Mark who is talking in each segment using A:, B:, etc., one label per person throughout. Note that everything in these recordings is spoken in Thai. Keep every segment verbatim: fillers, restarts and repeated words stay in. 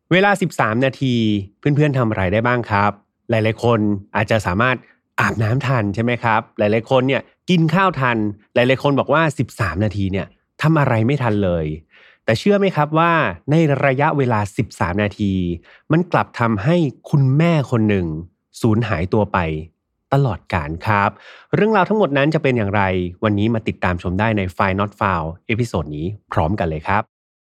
A: เวลาสิบสามนาทีเพื่อนๆทำอะไรได้บ้างครับหลายๆคนอาจจะสามารถอาบน้ำทันใช่ไหมครับหลายๆคนเนี่ยกินข้าวทันหลายๆคนบอกว่าสิบสามนาทีเนี่ยทำอะไรไม่ทันเลยแต่เชื่อไหมครับว่าในระยะเวลาสิบสามนาทีมันกลับทำให้คุณแม่คนหนึ่งสูญหายตัวไปตลอดกาลครับเรื่องราวทั้งหมดนั้นจะเป็นอย่างไรวันนี้มาติดตามชมได้ใน File Not Found เอพิโซดนี้พร้อมกันเลยครับ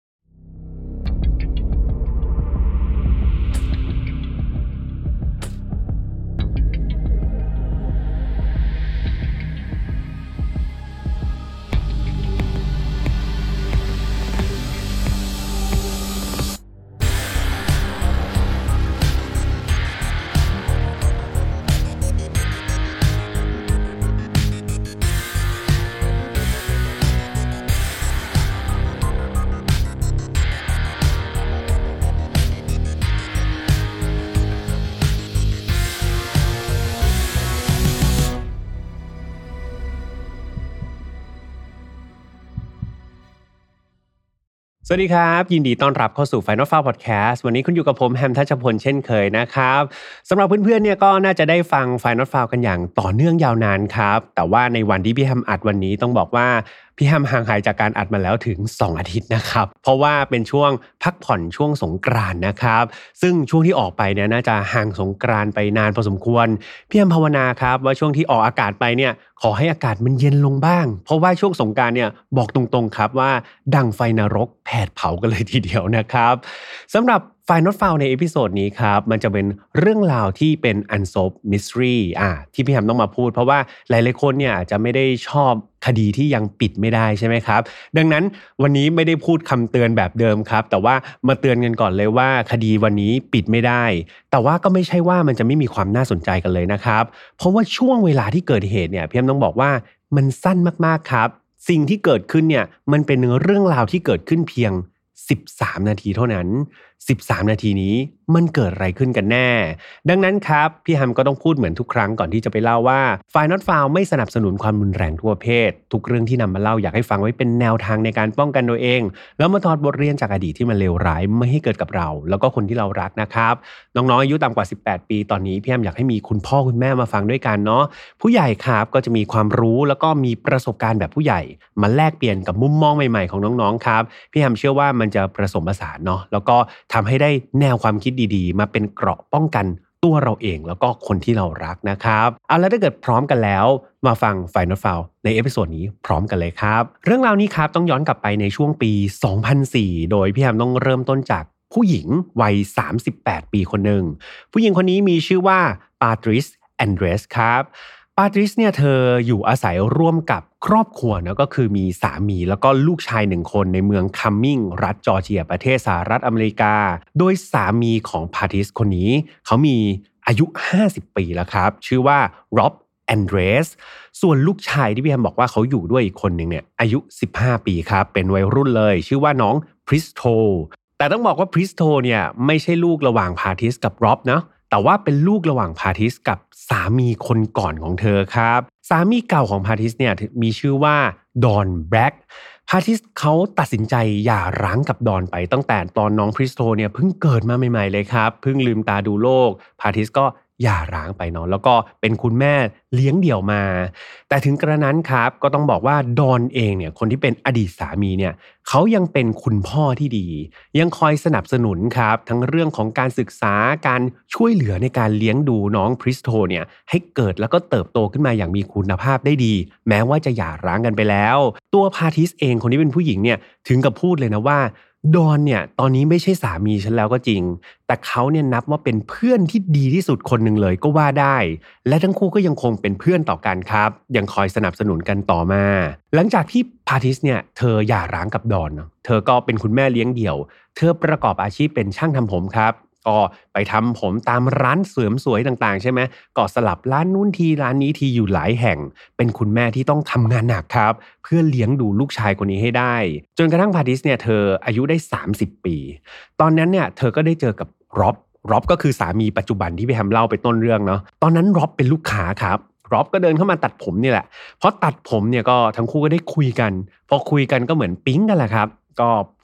A: สวัสดีครับยินดีต้อนรับเข้าสู่ Final File Podcast วันนี้คุณอยู่กับผมแฮมทัชพลเช่นเคยนะครับสำหรับเพื่อนๆเนี่ยก็น่าจะได้ฟัง Final File กันอย่างต่อเนื่องยาวนานครับแต่ว่าในวันที่พี่แฮมอัดวันนี้ต้องบอกว่าพี่แฮมห่างหายจากการอัดมาแล้วถึงสองอาทิตย์นะครับเพราะว่าเป็นช่วงพักผ่อนช่วงสงกรานต์นะครับซึ่งช่วงที่ออกไปเนี่ยน่าจะห่างสงกรานต์ไปนานพอสมควรพี่แฮมภาวนาครับว่าช่วงที่ออกอากาศไปเนี่ยขอให้อากาศมันเย็นลงบ้างเพราะว่าช่วงสงกรานต์เนี่ยบอกตรงๆครับว่าดังไฟนรกแผดเผากันเลยทีเดียวนะครับสำหรับFile Not Found ในเอพิโซดนี้ครับมันจะเป็นเรื่องราวที่เป็น Unsolved Mystery อ่ะที่พี่แฮมต้องมาพูดเพราะว่าหลายๆคนเนี่ยอาจจะไม่ได้ชอบคดีที่ยังปิดไม่ได้ใช่ไหมครับดังนั้นวันนี้ไม่ได้พูดคำเตือนแบบเดิมครับแต่ว่ามาเตือนกันก่อนเลยว่าคดีวันนี้ปิดไม่ได้แต่ว่าก็ไม่ใช่ว่ามันจะไม่มีความน่าสนใจกันเลยนะครับเพราะว่าช่วงเวลาที่เกิดเหตุเนี่ยพี่แฮมต้องบอกว่ามันสั้นมากๆครับสิ่งที่เกิดขึ้นเนี่ยมันเป็นเรื่องราวที่เกิดขึ้นเพียงสิบสามนาทีเท่านั้นสิบสามนาทีนี้มันเกิดอะไรขึ้นกันแน่ดังนั้นครับพี่แฮมก็ต้องพูดเหมือนทุกครั้งก่อนที่จะไปเล่าว่า File Not Found ไม่สนับสนุนความรุนแรงทั่วเพศทุกเรื่องที่นำมาเล่าอยากให้ฟังไว้เป็นแนวทางในการป้องกันตัวเองแล้วมาถอดบทเรียนจากอดีตที่มันเลวร้ายไม่ให้เกิดกับเราแล้วก็คนที่เรารักนะครับน้องๆอายุต่ำกว่าสิบแปดปีตอนนี้พี่แฮมอยากให้มีคุณพ่อคุณแม่มาฟังด้วยกันเนาะผู้ใหญ่ครับก็จะมีความรู้แล้วก็มีประสบการณ์แบบผู้ใหญ่มาแลกเปลี่ยนกับมุมมองใหม่ๆของน้องๆครับพี่แฮมเชื่อว่ามันจะผสมผสานเนาะแล้วก็ทำให้ได้แนวความคิดดีๆมาเป็นเกราะป้องกันตัวเราเองแล้วก็คนที่เรารักนะครับเอาแล้วถ้าเกิดพร้อมกันแล้วมาฟัง File Not Found ในเอพิโซดนี้พร้อมกันเลยครับเรื่องราวนี้ครับต้องย้อนกลับไปในช่วงปีสองพันสี่โดยพี่แฮมต้องเริ่มต้นจากผู้หญิงวัยสามสิบแปดปีคนหนึ่งผู้หญิงคนนี้มีชื่อว่าปาตริสแอนเดรสครับปาตริสเนี่ยเธออยู่อาศัยร่วมกับครอบครัวนะก็คือมีสามีแล้วก็ลูกชายหนึ่งคนในเมืองคัมมิงรัฐจอร์เจียประเทศสหรัฐอเมริกาโดยสามีของปาตริสคนนี้เขามีอายุห้าสิบปีแล้วครับชื่อว่าร็อบแอนเดรสส่วนลูกชายที่พี่แฮมบอกว่าเขาอยู่ด้วยอีกคนหนึ่งเนี่ยอายุสิบห้าปีครับเป็นวัยรุ่นเลยชื่อว่าน้องพริสโตแต่ต้องบอกว่าพริสโตเนี่ยไม่ใช่ลูกระหว่างปาตริสกับร็อบนะแต่ว่าเป็นลูกระหว่างปาตริสกับสามีคนก่อนของเธอครับสามีเก่าของปาตริสเนี่ยมีชื่อว่าดอนแบล็กปาตริสเขาตัดสินใจหย่าร้างกับดอนไปตั้งแต่ตอนน้องพริสโตเนี่ยเพิ่งเกิดมาใหม่ๆเลยครับเพิ่งลืมตาดูโลกปาตริสก็หย่าร้างไปเนาะแล้วก็เป็นคุณแม่เลี้ยงเดี่ยวมาแต่ถึงกระนั้นครับก็ต้องบอกว่าดอนเองเนี่ยคนที่เป็นอดีตสามีเนี่ยเขายังเป็นคุณพ่อที่ดียังคอยสนับสนุนครับทั้งเรื่องของการศึกษาการช่วยเหลือในการเลี้ยงดูน้องพริสโตเนี่ยให้เกิดแล้วก็เติบโตขึ้นมาอย่างมีคุณภาพได้ดีแม้ว่าจะหย่าร้างกันไปแล้วตัวปาตริสเองคนที่เป็นผู้หญิงเนี่ยถึงกับพูดเลยนะว่าดอนเนี่ยตอนนี้ไม่ใช่สามีฉันแล้วก็จริงแต่เขาเนี่ยนับว่าเป็นเพื่อนที่ดีที่สุดคนหนึ่งเลยก็ว่าได้และทั้งคู่ก็ยังคงเป็นเพื่อนต่อกันครับยังคอยสนับสนุนกันต่อมาหลังจากที่ปาตริสเนี่ยเธอหย่าร้างกับดอนเธอก็เป็นคุณแม่เลี้ยงเดี่ยวเธอประกอบอาชีพเป็นช่างทำผมครับก็ไปทำผมตามร้านเสริมสวยต่างๆใช่ไหมก็สลับร้านนู้นทีร้านนี้ทีอยู่หลายแห่งเป็นคุณแม่ที่ต้องทำงานหนักครับเพื่อเลี้ยงดูลูกชายคนนี้ให้ได้จนกระทั่งปาตริสเนี่ยเธออายุได้สามสิบปีตอนนั้นเนี่ยเธอก็ได้เจอกับร็อบร็อบก็คือสามีปัจจุบันที่พี่แฮมเล่าไปต้นเรื่องเนาะตอนนั้นร็อบเป็นลูกค้าครับร็อบก็เดินเข้ามาตัดผมนี่แหละเพราะตัดผมเนี่ยก็ทั้งคู่ก็ได้คุยกันพอคุยกันก็เหมือนปิ๊งกันแหละครับก็พูด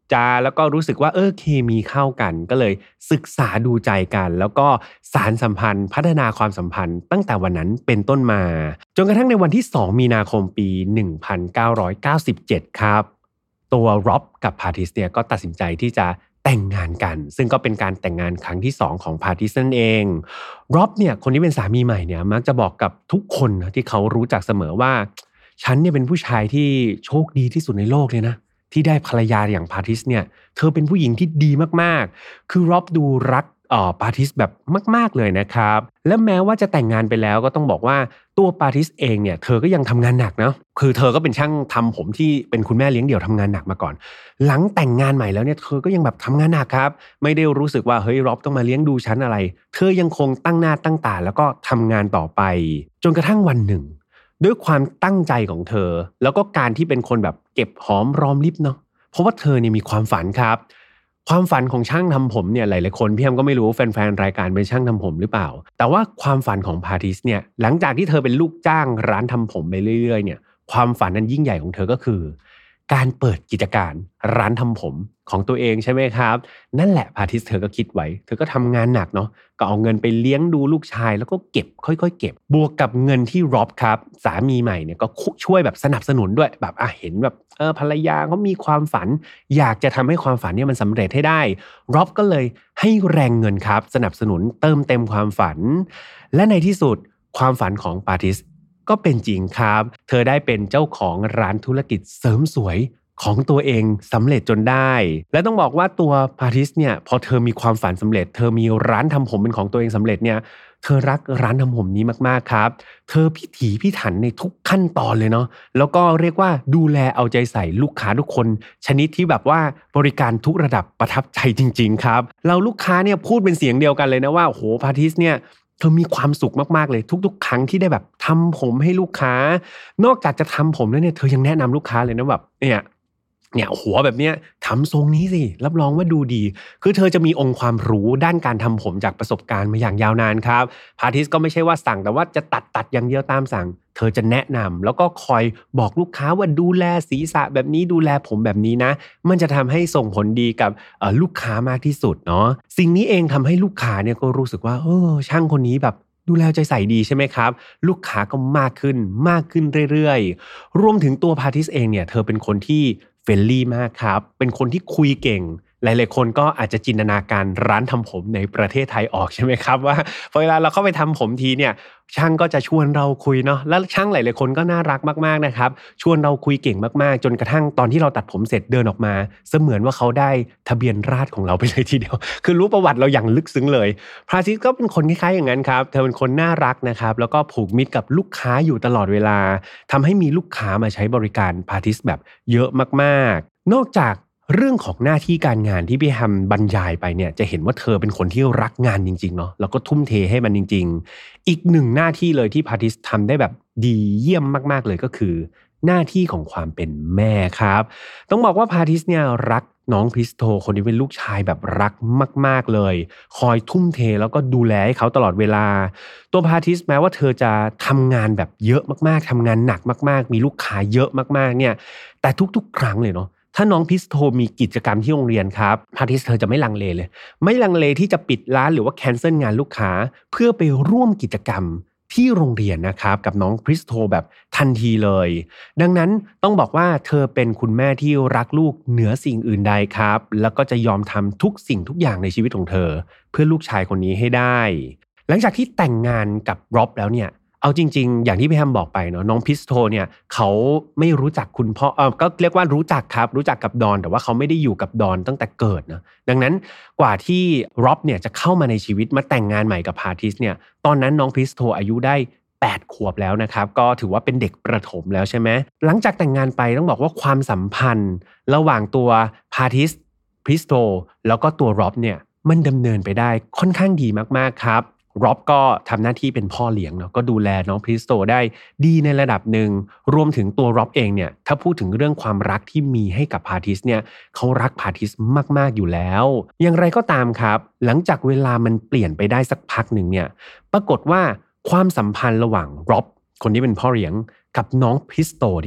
A: จาแล้วก็รู้สึกว่าเออเคมีเข้ากันก็เลยศึกษาดูใจกันแล้วก็สานสัมพันธ์พัฒนาความสัมพันธ์ตั้งแต่วันนั้นเป็นต้นมาจนกระทั่งในวันที่สองมีนาคมปีหนึ่งพันเก้าร้อยเก้าสิบเจ็ดครับตัวร็อบกับพาทิสเนี่ยก็ตัดสินใจที่จะแต่งงานกันซึ่งก็เป็นการแต่งงานครั้งที่สองของพาทิสนั่นเองร็อบเนี่ยคนที่เป็นสามีใหม่เนี่ยมักจะบอกกับทุกคนที่เขารู้จักเสมอว่าฉันเนี่ยเป็นผู้ชายที่โชคดีที่สุดในโลกเลยนะที่ได้ภรรยาอย่างพาทิสเนี่ยเธอเป็นผู้หญิงที่ดีมากๆคือร็อบดูรักเอ่อปาทิสแบบมากๆเลยนะครับและแม้ว่าจะแต่งงานไปแล้วก็ต้องบอกว่าตัวปาทิสเองเนี่ยเธอก็ยังทำงานหนักนะคือเธอก็เป็นช่างทำผมที่เป็นคุณแม่เลี้ยงเดี่ยวทำงานหนักมาก่อนหลังแต่งงานใหม่แล้วเนี่ยเธอก็ยังแบบทำงานหนักครับไม่ได้รู้สึกว่าเฮ้ยร็อบต้องมาเลี้ยงดูฉันอะไรเธอยังคงตั้งหน้าตั้งตาแล้วก็ทำงานต่อไปจนกระทั่งวันหนึ่งด้วยความตั้งใจของเธอแล้วก็การที่เป็นคนแบบเก็บหอมรอมริบเนาะเพราะว่าเธอเนี่ยมีความฝันครับความฝันของช่างทำผมเนี่ยหลายๆคนพี่แอมก็ไม่รู้แฟนๆรายการเป็นช่างทำผมหรือเปล่าแต่ว่าความฝันของพาทิสเนี่ยหลังจากที่เธอเป็นลูกจ้างร้านทำผมไปเรื่อยๆเนี่ยความฝันนั้นยิ่งใหญ่ของเธอก็คือการเปิดกิจการร้านทำผมของตัวเองใช่ไหมครับนั่นแหละพาทิสเธอก็คิดไว้เธอก็ทำงานหนักเนาะก็เอาเงินไปเลี้ยงดูลูกชายแล้วก็เก็บค่อยๆเก็บบวกกับเงินที่ร็อบครับสามีใหม่เนี่ยก็ช่วยแบบสนับสนุนด้วยแบบอ่ะเห็นแบบเออภรรยาเขามีความฝันอยากจะทำให้ความฝันเนี่ยมันสำเร็จให้ได้ร็อบก็เลยให้แรงเงินครับสนับสนุนเติมเต็มความฝันและในที่สุดความฝันของปาทิสก็เป็นจริงครับเธอได้เป็นเจ้าของร้านธุรกิจเสริมสวยของตัวเองสำเร็จจนได้และต้องบอกว่าตัวพาทิสเนี่ยพอเธอมีความฝันสำเร็จเธอมีร้านทำผมเป็นของตัวเองสำเร็จเนี่ยเธอรักร้านทำผมนี้มากๆครับเธอพิถีพิถันในทุกขั้นตอนเลยเนาะแล้วก็เรียกว่าดูแลเอาใจใส่ลูกค้าทุกคนชนิดที่แบบว่าบริการทุกระดับประทับใจจริงๆครับเราลูกค้าเนี่ยพูดเป็นเสียงเดียวกันเลยนะว่าโอ้โหพาทิสเนี่ยเธอมีความสุขมากๆเลยทุกๆครั้งที่ได้แบบทำผมให้ลูกค้านอกจากจะทำผมแล้วเนี่ยเธอยังแนะนำลูกค้าเลยนะแบบเนี่ยเนี่ยหัวแบบเนี้ยทำทรงนี้สิรับรองว่าดูดีคือเธอจะมีองค์ความรู้ด้านการทำผมจากประสบการณ์มาอย่างยาวนานครับพาทิสก็ไม่ใช่ว่าสั่งแต่ว่าจะตัดตัดอย่างเดียวตามสั่งเธอจะแนะนำแล้วก็คอยบอกลูกค้าว่าดูแลศีรษะแบบนี้ดูแลผมแบบนี้นะมันจะทำให้ส่งผลดีกับลูกค้ามากที่สุดเนาะสิ่งนี้เองทำให้ลูกค้าเนี่ยก็รู้สึกว่าเออช่างคนนี้แบบดูแลใจใส่ดีใช่ไหมครับลูกค้าก็มากขึ้นมากขึ้นเรื่อยๆรวมถึงตัวพาทิสเองเนี่ยเธอเป็นคนที่เฟรนลี่มากครับเป็นคนที่คุยเก่งหลายๆคนก็อาจจะจินตนาการร้านทำผมในประเทศไทยออกใช่ไหมครับว่าพอเวลาเราเข้าไปทำผมทีเนี่ยช่างก็จะชวนเราคุยเนาะแล้วช่างหลายๆคนก็น่ารักมากๆนะครับชวนเราคุยเก่งมากๆจนกระทั่งตอนที่เราตัดผมเสร็จเดินออกมาเสมือนว่าเขาได้ทะเบียนราษฎร์ของเราไปเลยทีเดียวคือรู้ประวัติเราอย่างลึกซึ้งเลยพาทิสก็เป็นคนคล้ายๆอย่างนั้นครับเธอเป็นคนน่ารักนะครับแล้วก็ผูกมิตรกับลูกค้าอยู่ตลอดเวลาทำให้มีลูกค้ามาใช้บริการพาทิสแบบเยอะมากๆนอกจากเรื่องของหน้าที่การงานที่พี่แฮมบรรยายไปเนี่ยจะเห็นว่าเธอเป็นคนที่รักงานจริงๆเนาะแล้วก็ทุ่มเทให้มันจริงๆอีกหนึ่งหน้าที่เลยที่พาทิสทำได้แบบดีเยี่ยมมากๆเลยก็คือหน้าที่ของความเป็นแม่ครับต้องบอกว่าพาทิสเนี่ยรักน้องคริสโตคนนี้เป็นลูกชายแบบรักมากๆเลยคอยทุ่มเทแล้วก็ดูแลให้เขาตลอดเวลาตัวพาทิสแม้ว่าเธอจะทำงานแบบเยอะมากๆทำงานหนักมากๆมีลูกค้าเยอะมากๆเนี่ยแต่ทุกๆครั้งเลยเนาะถ้าน้องพิสโตมีกิจกรรมที่โรงเรียนครับพาทิสเธอจะไม่ลังเลเลยไม่ลังเลที่จะปิดร้านหรือว่าแคนเซิลงานลูกค้าเพื่อไปร่วมกิจกรรมที่โรงเรียนนะครับกับน้องคริสโตแบบทันทีเลยดังนั้นต้องบอกว่าเธอเป็นคุณแม่ที่รักลูกเหนือสิ่งอื่นใดครับแล้วก็จะยอมทำทุกสิ่งทุกอย่างในชีวิตของเธอเพื่อลูกชายคนนี้ให้ได้หลังจากที่แต่งงานกับร็อบแล้วเนี่ยเอาจริงๆอย่างที่พี่แฮมบอกไปเนาะน้องพิสโตเนี่ยเขาไม่รู้จักคุณพ่อเออก็เรียกว่ารู้จักครับรู้จักกับดอนแต่ว่าเขาไม่ได้อยู่กับดอนตั้งแต่เกิดนะดังนั้นกว่าที่ร็อบเนี่ยจะเข้ามาในชีวิตมาแต่งงานใหม่กับพาทิสเนี่ยตอนนั้นน้องพิสโตอายุได้แปดขวบแล้วนะครับก็ถือว่าเป็นเด็กประถมแล้วใช่ไหมหลังจากแต่งงานไปต้องบอกว่าความสัมพันธ์ระหว่างตัวพาทิสพิสโตแล้วก็ตัวร็อบเนี่ยมันดำเนินไปได้ค่อนข้างดีมากๆครับร็อบก็ทำหน้าที่เป็นพ่อเลี้ยงเนาะก็ดูแลน้องพริสโตได้ดีในระดับหนึ่งรวมถึงตัวร็อบเองเนี่ยถ้าพูดถึงเรื่องความรักที่มีให้กับพาทิสเนี่ยเขารักพาทิสมากๆอยู่แล้วอย่างไรก็ตามครับหลังจากเวลามันเปลี่ยนไปได้สักพักหนึ่งเนี่ยปรากฏว่าความสัมพันธ์ระหว่างร็อบคนที่เป็นพ่อเลี้ยงกับน้องพริสโตเนี่ย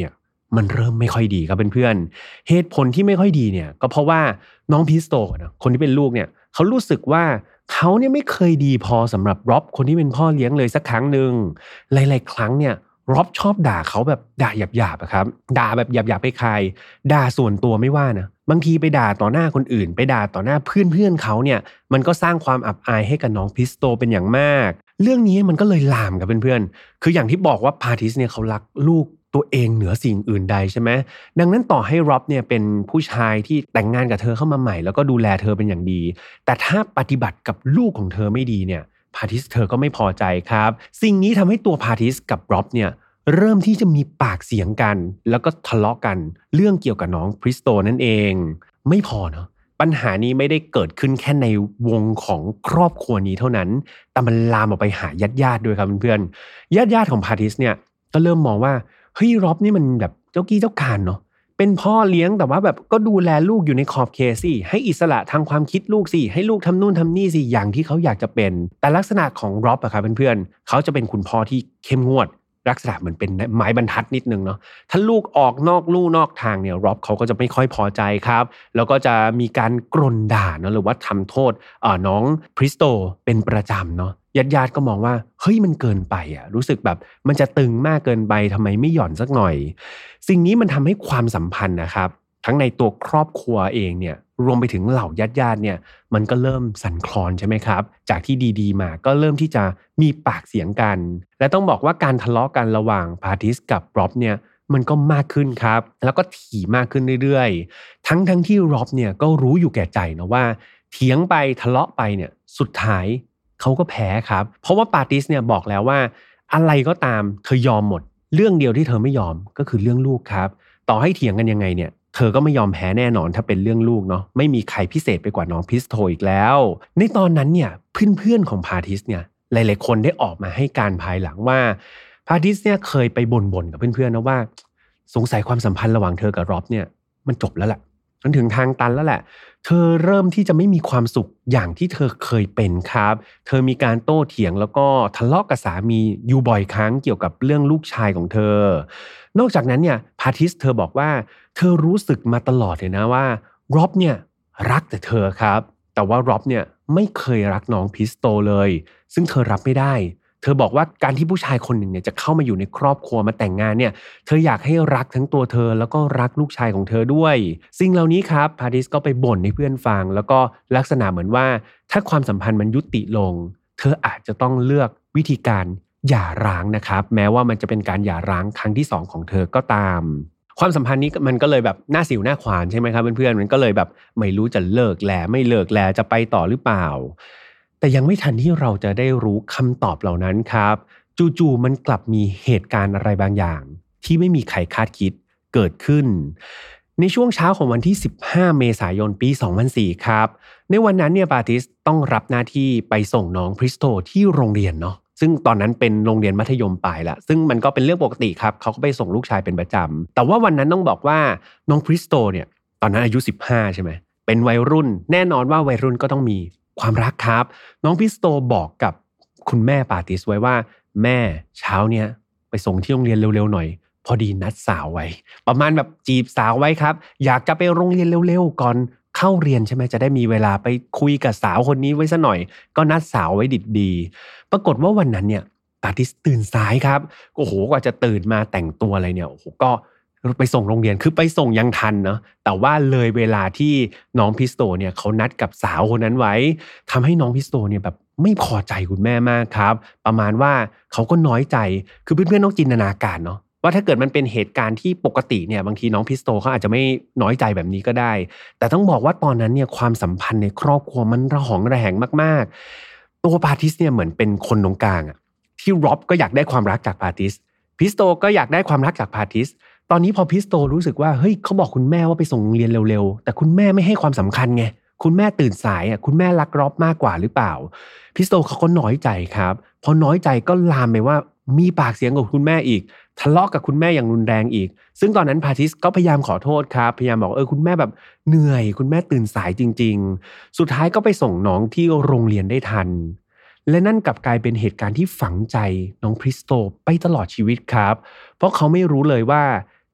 A: มันเริ่มไม่ค่อยดีครับเพื่อนๆเหตุผลที่ไม่ค่อยดีเนี่ยก็เพราะว่าน้องพิสโตนะคนที่เป็นลูกเนี่ยเขารู้สึกว่าเขาเนี่ยไม่เคยดีพอสำหรับร็อบคนที่เป็นพ่อเลี้ยงเลยสักครั้งหนึ่งหลายๆครั้งเนี่ยร็อบชอบด่าเขาแบบด่าหยาบๆอะครับด่าแบบหยาบๆไปใครด่าส่วนตัวไม่ว่านะบางทีไปด่าต่อหน้าคนอื่นไปด่าต่อหน้าเพื่อนๆเขาเนี่ยมันก็สร้างความอับอายให้กับน้องพิสโตเป็นอย่างมากเรื่องนี้มันก็เลยลามกับเพื่อนๆคืออย่างที่บอกว่าพาทิสเนี่ยเขารักลูกตัวเองเหนือสิ่งอื่นใดใช่ไหมดังนั้นต่อให้ร็อบเนี่ยเป็นผู้ชายที่แต่งงานกับเธอเข้ามาใหม่แล้วก็ดูแลเธอเป็นอย่างดีแต่ถ้าปฏิบัติกับลูกของเธอไม่ดีเนี่ยพาทิสเธอก็ไม่พอใจครับสิ่งนี้ทำให้ตัวพาทิสกับร็อบเนี่ยเริ่มที่จะมีปากเสียงกันแล้วก็ทะเลาะกันเรื่องเกี่ยวกับน้องพริสโตนั่นเองไม่พอเนาะปัญหานี้ไม่ได้เกิดขึ้นแค่ในวงของครอบครัวนี้เท่านั้นแต่มันลามออกไปหาญาติๆด้วยครับเพื่อนๆญาติๆของพาทิสเนี่ยก็เริ่มมองว่าเฮ้ยร็อบนี่มันแบบเจ้ากี้เจ้าการเนาะเป็นพ่อเลี้ยงแต่ว่าแบบก็ดูแลลูกอยู่ในขอบเขตสิให้อิสระทางความคิดลูกสิให้ลูกทำนู่นทำนี่สิอย่างที่เขาอยากจะเป็นแต่ลักษณะของร็อบอะครับเพื่อนๆเขาจะเป็นคุณพ่อที่เข้มงวดลักษณะเหมือนเป็นไม้บรรทัดนิดนึงเนาะถ้าลูกออกนอกลู่นอกทางเนี่ยร็อบเขาก็จะไม่ค่อยพอใจครับแล้วก็จะมีการกรนด่าเนาะหรือว่าทำโทษเอ่อน้องพริสโตเป็นประจำเนาะญาติๆก็มองว่าเฮ้ยมันเกินไปอ่ะรู้สึกแบบมันจะตึงมากเกินไปทำไมไม่หย่อนสักหน่อยสิ่งนี้มันทำให้ความสัมพันธ์นะครับทั้งในตัวครอบครัวเองเนี่ยรวมไปถึงเหล่าญาติๆเนี่ยมันก็เริ่มสั่นคลอนใช่ไหมครับจากที่ดีๆมาก็เริ่มที่จะมีปากเสียงกันและต้องบอกว่าการทะเลาะกันระหว่างพาทิสกับร็อบเนี่ยมันก็มากขึ้นครับแล้วก็ถี่มากขึ้นเรื่อยๆทั้งทั้งที่ร็อบเนี่ยก็รู้อยู่แก่ใจนะว่าเถียงไปทะเลาะไปเนี่ยสุดท้ายเขาก็แพ้ครับเพราะว่าปาทิสเนี่ยบอกแล้วว่าอะไรก็ตามเธอยอมหมดเรื่องเดียวที่เธอไม่ยอมก็คือเรื่องลูกครับต่อให้เถียงกันยังไงเนี่ยเธอก็ไม่ยอมแพ้แน่นอนถ้าเป็นเรื่องลูกเนาะไม่มีใครพิเศษไปกว่าน้องพิสโตอีกแล้วในตอนนั้นเนี่ยเพื่อนๆของพาทิสเนี่ยหลายๆคนได้ออกมาให้การภายหลังว่าพาทิสเนี่ยเคยไปบ่นๆกับเพื่อนๆนะว่าสงสัยความสัมพันธ์ระหว่างเธอกับร็อบเนี่ยมันจบแล้วแหละมันถึงทางตันแล้วแหละเธอเริ่มที่จะไม่มีความสุขอย่างที่เธอเคยเป็นครับเธอมีการโต้เถียงแล้วก็ทะเลาะกับสามีอยู่บ่อยครั้งเกี่ยวกับเรื่องลูกชายของเธอนอกจากนั้นเนี่ยพาทิสเธอบอกว่าเธอรู้สึกมาตลอดเลยนะว่าร็อบเนี่ยรักแต่เธอครับแต่ว่าร็อบเนี่ยไม่เคยรักน้องพิสโตเลยซึ่งเธอรับไม่ได้เธอบอกว่าการที่ผู้ชายคนหนึ่งเนี่ยจะเข้ามาอยู่ในครอบครัวมาแต่งงานเนี่ยเธออยากให้รักทั้งตัวเธอแล้วก็รักลูกชายของเธอด้วยสิ่งเหล่านี้ครับพาทิสก็ไปบ่นให้เพื่อนฟังแล้วก็ลักษณะเหมือนว่าถ้าความสัมพันธ์มันยุติลงเธออาจจะต้องเลือกวิธีการหย่าร้างนะครับแม้ว่ามันจะเป็นการหย่าร้างครั้งที่สองของเธอก็ตามความสัมพันธ์นี้มันก็เลยแบบหน้าสิวหน้าขวานใช่ไหมครับเพื่อนๆมันก็เลยแบบไม่รู้จะเลิกแลไม่เลิกแลจะไปต่อหรือเปล่าแต่ยังไม่ทันที่เราจะได้รู้คำตอบเหล่านั้นครับจู่ๆมันกลับมีเหตุการณ์อะไรบางอย่างที่ไม่มีใครคาดคิดเกิดขึ้นในช่วงเช้าของวันที่สิบห้าเมษายนปีสองพันสี่ครับในวันนั้นเนี่ยปาติสต้องรับหน้าที่ไปส่งน้องพริสโตที่โรงเรียนเนาะซึ่งตอนนั้นเป็นโรงเรียนมัธยมปลายละซึ่งมันก็เป็นเรื่องปกติครับเขาก็ไปส่งลูกชายเป็นประจำแต่ว่าวันนั้นต้องบอกว่าน้องพริสโตเนี่ยตอนนั้นอายุสิบห้าใช่ไหมเป็นวัยรุ่นแน่นอนว่าวัยรุ่นก็ต้องมีความรักครับน้องพริสโตบอกกับคุณแม่ปาติสไว้ว่าแม่เช้าเนี้ยไปส่งที่โรงเรียนเร็วๆหน่อยพอดีนัดสาวไว้ประมาณแบบจีบสาวไว้ครับอยากจะไปโรงเรียนเร็วๆก่อนเข้าเรียนใช่ไหมจะได้มีเวลาไปคุยกับสาวคนนี้ไว้ซะหน่อยก็นัดสาวไว้ดิบดีปรากฏว่าวันนั้นเนี่ยปาติสตื่นสายครับโอ้โหกว่าจะตื่นมาแต่งตัวอะไรเนี่ยโอ้โหก็ไปส่งโรงเรียนคือไปส่งยังทันเนาะแต่ว่าเลยเวลาที่น้องพิสโตเนี่ยเขานัดกับสาวคนนั้นไว้ทำให้น้องพิสโตเนี่ยแบบไม่พอใจคุณแม่มากครับประมาณว่าเขาก็น้อยใจคือเพื่อนๆต้องจินตนาการเนาะว่าถ้าเกิดมันเป็นเหตุการณ์ที่ปกติเนี่ยบางทีน้องพิสโตเขาอาจจะไม่น้อยใจแบบนี้ก็ได้แต่ต้องบอกว่าตอนนั้นเนี่ยความสัมพันธ์ในครอบครัวมันระหองระแหงมากๆตัวปาติสเนี่ยเหมือนเป็นคนตรงกลางอะที่ร็อบก็อยากได้ความรักจากปาติสพิสโตก็อยากได้ความรักจากปาติสตอนนี้พอพิสโตรู้สึกว่าเฮ้ยเขาบอกคุณแม่ว่าไปส่งโรงเรียนเร็วๆแต่คุณแม่ไม่ให้ความสำคัญไงคุณแม่ตื่นสายอ่ะคุณแม่รักร็อบมากกว่าหรือเปล่าพิสโตเขาก็น้อยใจครับพอน้อยใจก็ลามไปว่ามีปากเสียงกับคุณแม่อีกทะเลาะกับคุณแม่อย่างรุนแรงอีกซึ่งตอนนั้นพาทิสก็พยายามขอโทษครับพยายามบอกเออคุณแม่แบบเหนื่อยคุณแม่ตื่นสายจริงๆสุดท้ายก็ไปส่งน้องที่โรงเรียนได้ทันและนั่นกลับกลายเป็นเหตุการณ์ที่ฝังใจน้องพริสโตไปตลอดชีวิตครับเพราะเขาไม่รู้เลยว่า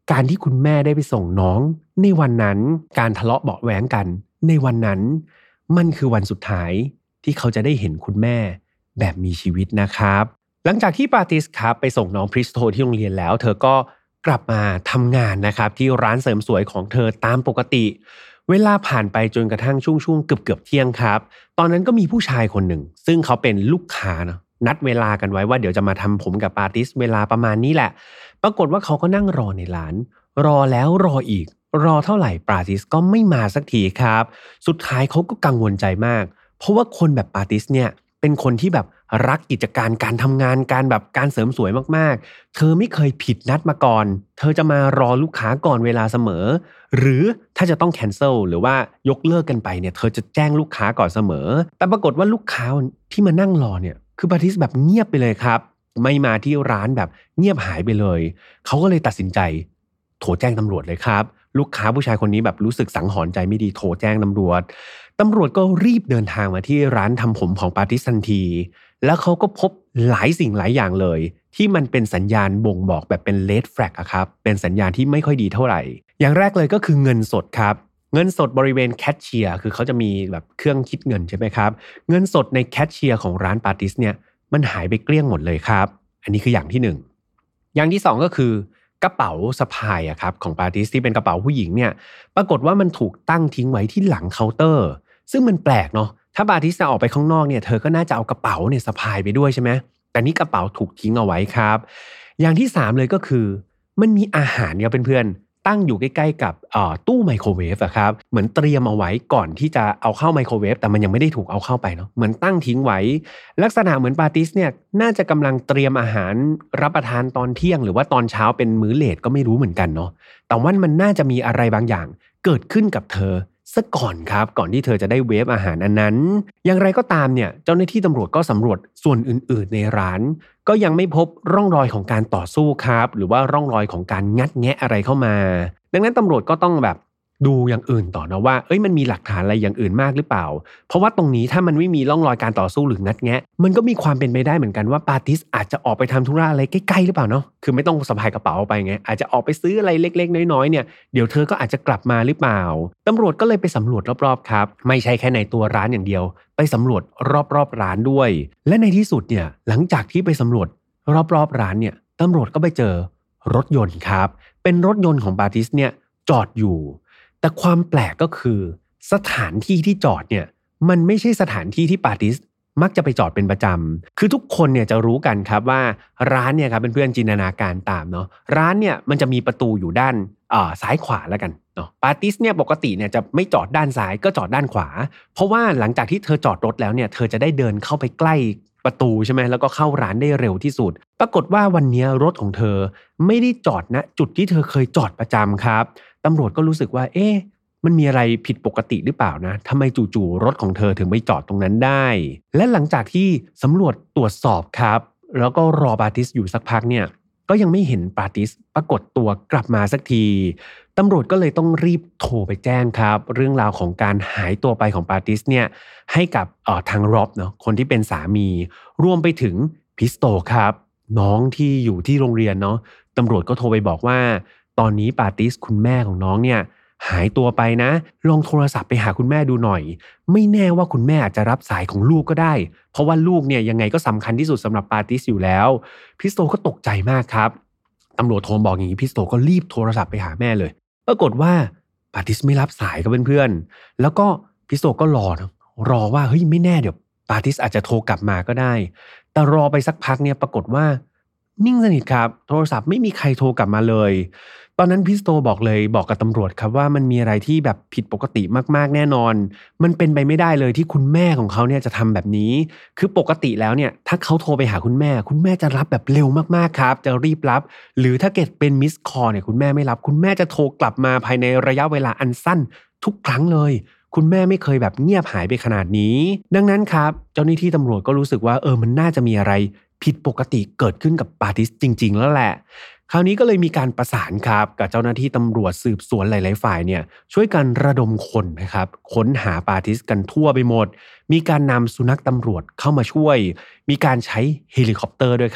A: การที่คุณแม่ได้ไปส่งน้องในวันนั้นการทะเลาะเบาะแว้งกันในวันนั้นมันคือวันสุดท้ายที่เขาจะได้เห็นคุณแม่แบบมีชีวิตนะครับหลังจากที่ปาติสครับไปส่งน้องพริสโตที่โรงเรียนแล้วเธอก็กลับมาทำงานนะครับที่ร้านเสริมสวยของเธอตามปกติเวลาผ่านไปจนกระทั่งช่วงช่วงเกือบเกือบเที่ยงครับตอนนั้นก็มีผู้ชายคนหนึ่งซึ่งเขาเป็นลูกค้านะนัดเวลากันไว้ว่าเดี๋ยวจะมาทำผมกับปาติสเวลาประมาณนี้แหละปรากฏว่าเขาก็นั่งรอในร้านรอแล้วรออีกรอเท่าไหร่ปาติสก็ไม่มาสักทีครับสุดท้ายเขาก็กังวลใจมากเพราะว่าคนแบบปาติสเนี่ยเป็นคนที่แบบรักกิจการการทำงานการแบบการเสริมสวยมากๆเธอไม่เคยผิดนัดมาก่อนเธอจะมารอลูกค้าก่อนเวลาเสมอหรือถ้าจะต้องแคนเซิลหรือว่ายกเลิกกันไปเนี่ยเธอจะแจ้งลูกค้าก่อนเสมอแต่ปรากฏว่าลูกค้าที่มานั่งรอเนี่ยคือปาติสแบบเงียบไปเลยครับไม่มาที่ร้านแบบเงียบหายไปเลยเขาก็เลยตัดสินใจโทรแจ้งตำรวจเลยครับลูกค้าผู้ชายคนนี้แบบรู้สึกสังหรณ์ใจไม่ดีโทรแจ้งตำรวจตำรวจก็รีบเดินทางมาที่ร้านทำผมของปาติสทันทีแล้วเขาก็พบหลายสิ่งหลายอย่างเลยที่มันเป็นสัญญาณบ่งบอกแบบเป็น red flag อะครับเป็นสัญญาณที่ไม่ค่อยดีเท่าไหร่อย่างแรกเลยก็คือเงินสดครับเงินสดบริเวณแคชเชียร์คือเขาจะมีแบบเครื่องคิดเงินใช่ไหมครับเงินสดในแคชเชียร์ของร้านปาติสเนี่ยมันหายไปเกลี้ยงหมดเลยครับอันนี้คืออย่างที่หนึ่งอย่างที่สองก็คือกระเป๋าสะพายอะครับของปาติสที่เป็นกระเป๋าผู้หญิงเนี่ยปรากฏว่ามันถูกตั้งทิ้งไว้ที่หลังเคาน์เตอร์ซึ่งมันแปลกเนาะถ้าปาติสจะออกไปข้างนอกเนี่ยเธอก็น่าจะเอากระเป๋าเนี่ยสะพายไปด้วยใช่ไหมแต่นี่กระเป๋าถูกทิ้งเอาไว้ครับอย่างที่สามเลยก็คือมันมีอาหารครับเพื่อนๆตั้งอยู่ใกล้ๆกับตู้ไมโครเวฟอะครับเหมือนเตรียมเอาไว้ก่อนที่จะเอาเข้าไมโครเวฟแต่มันยังไม่ได้ถูกเอาเข้าไปเนาะเหมือนตั้งทิ้งไว้ลักษณะเหมือนปาติสเนี่ยน่าจะกำลังเตรียมอาหารรับประทานตอนเที่ยงหรือว่าตอนเช้าเป็นมื้อเลทก็ไม่รู้เหมือนกันเนาะแต่ว่ามันน่าจะมีอะไรบางอย่างเกิดขึ้นกับเธอซะก่อนครับก่อนที่เธอจะได้เวฟอาหารอันนั้นอย่างไรก็ตามเนี่ยเจ้าหน้าที่ตำรวจก็สำรวจส่วนอื่นๆในร้านก็ยังไม่พบร่องรอยของการต่อสู้ครับหรือว่าร่องรอยของการงัดแงะอะไรเข้ามาดังนั้นตำรวจก็ต้องแบบดูอย่างอื่นต่อนะว่าเอ้ยมันมีหลักฐานอะไรอย่างอื่นมากหรือเปล่าเพราะว่าตรงนี้ถ้ามันไม่มีร่องรอยการต่อสู้หรืองัดแงะมันก็มีความเป็นไปได้เหมือนกันว่าปาติสอาจจะออกไปทำธุระอะไรใกล้ๆหรือเปล่าเนาะคือไม่ต้องสะพายกระเป๋าไปไงอาจจะออกไปซื้ออะไรเล็กๆน้อยๆเนี่ยเดี๋ยวเธอก็อาจจะกลับมาหรือเปล่าตำรวจก็เลยไปสำรวจรอบๆครับไม่ใช่แค่ในตัวร้านอย่างเดียวไปสำรวจรอบๆร้านด้วยและในที่สุดเนี่ยหลังจากที่ไปสำรวจรอบๆร้านเนี่ยตำรวจก็ไปเจอรถยนต์ครับเป็นรถยนต์ของปาติสเนี่ยจอดอยู่แต่ความแปลกก็คือสถานที่ที่จอดเนี่ยมันไม่ใช่สถานที่ที่ปาติสมักจะไปจอดเป็นประจำคือทุกคนเนี่ยจะรู้กันครับว่าร้านเนี่ยครับเป็นเพื่อนจินตนาการตามเนาะร้านเนี่ยมันจะมีประตูอยู่ด้านอ่าซ้ายขวาแล้วกันเนาะปาติสเนี่ยปกติเนี่ยจะไม่จอดด้านซ้ายก็จอดด้านขวาเพราะว่าหลังจากที่เธอจอดรถแล้วเนี่ยเธอจะได้เดินเข้าไปใกล้ประตูใช่ไหมแล้วก็เข้าร้านได้เร็วที่สุดปรากฏว่าวันนี้รถของเธอไม่ได้จอดณจุดที่เธอเคยจอดประจำครับตำรวจก็รู้สึกว่าเอ๊ะมันมีอะไรผิดปกติหรือเปล่านะทำไมจู่ๆรถของเธอถึงไปจอดตรงนั้นได้และหลังจากที่สำรวจตรวจสอบครับแล้วก็รอปาติสอยู่สักพักเนี่ยก็ยังไม่เห็นปาติสปรากฏตัวกลับมาสักทีตำรวจก็เลยต้องรีบโทรไปแจ้งครับเรื่องราวของการหายตัวไปของปาติสเนี่ยให้กับเอ่อทางร็อบเนาะคนที่เป็นสามีรวมไปถึงพิสโตครับน้องที่อยู่ที่โรงเรียนเนาะตำรวจก็โทรไปบอกว่าตอนนี้ปาติสคุณแม่ของน้องเนี่ยหายตัวไปนะลองโทรศัพท์ไปหาคุณแม่ดูหน่อยไม่แน่ว่าคุณแม่อาจจะรับสายของลูกก็ได้เพราะว่าลูกเนี่ยยังไงก็สำคัญที่สุดสำหรับปาติสอยู่แล้วพิสโตก็ตกใจมากครับตำรวจโทรบอกอย่างนี้พิสโตก็รีบโทรศัพท์ไปหาแม่เลยปรากฏว่าปาติสไม่รับสายกับเพื่อนๆแล้วก็พิสโตก็รอนะรอว่าเฮ้ยไม่แน่เดี๋ยวปาติสอาจจะโทรกลับมาก็ได้แต่รอไปสักพักเนี่ยปรากฏว่านิ่งสนิทครับโทรศัพท์ไม่มีใครโทรกลับมาเลยตอนนั้นพิสโตบอกเลยบอกกับตำรวจครับว่ามันมีอะไรที่แบบผิดปกติมากๆแน่นอนมันเป็นไปไม่ได้เลยที่คุณแม่ของเขาเนี่ยจะทำแบบนี้คือปกติแล้วเนี่ยถ้าเขาโทรไปหาคุณแม่คุณแม่จะรับแบบเร็วมากๆครับจะรีบรับหรือถ้าเกิดเป็นมิสคอลเนี่ยคุณแม่ไม่รับคุณแม่จะโทรกลับมาภายในระยะเวลาอันสั้นทุกครั้งเลยคุณแม่ไม่เคยแบบเงียบหายไปขนาดนี้ดังนั้นครับเจ้าหน้าที่ตำรวจก็รู้สึกว่าเออมันน่าจะมีอะไรผิดปกติเกิดขึ้นกับปาติสจริงๆแล้วแหละคราวนี้ก็เลยมีการประสานครับกับเจ้าหน้าที่ตำรวจสืบสวนหลายๆฝ่ายเนี่ยช่วยกันระดมคนนะครับค้นหาปาติสกันทั่วไปหมดมีการนำสุนัขตำรวจเข้ามาช่วยมีการใช้เฮลิคอปเตอร์ด้วยครับ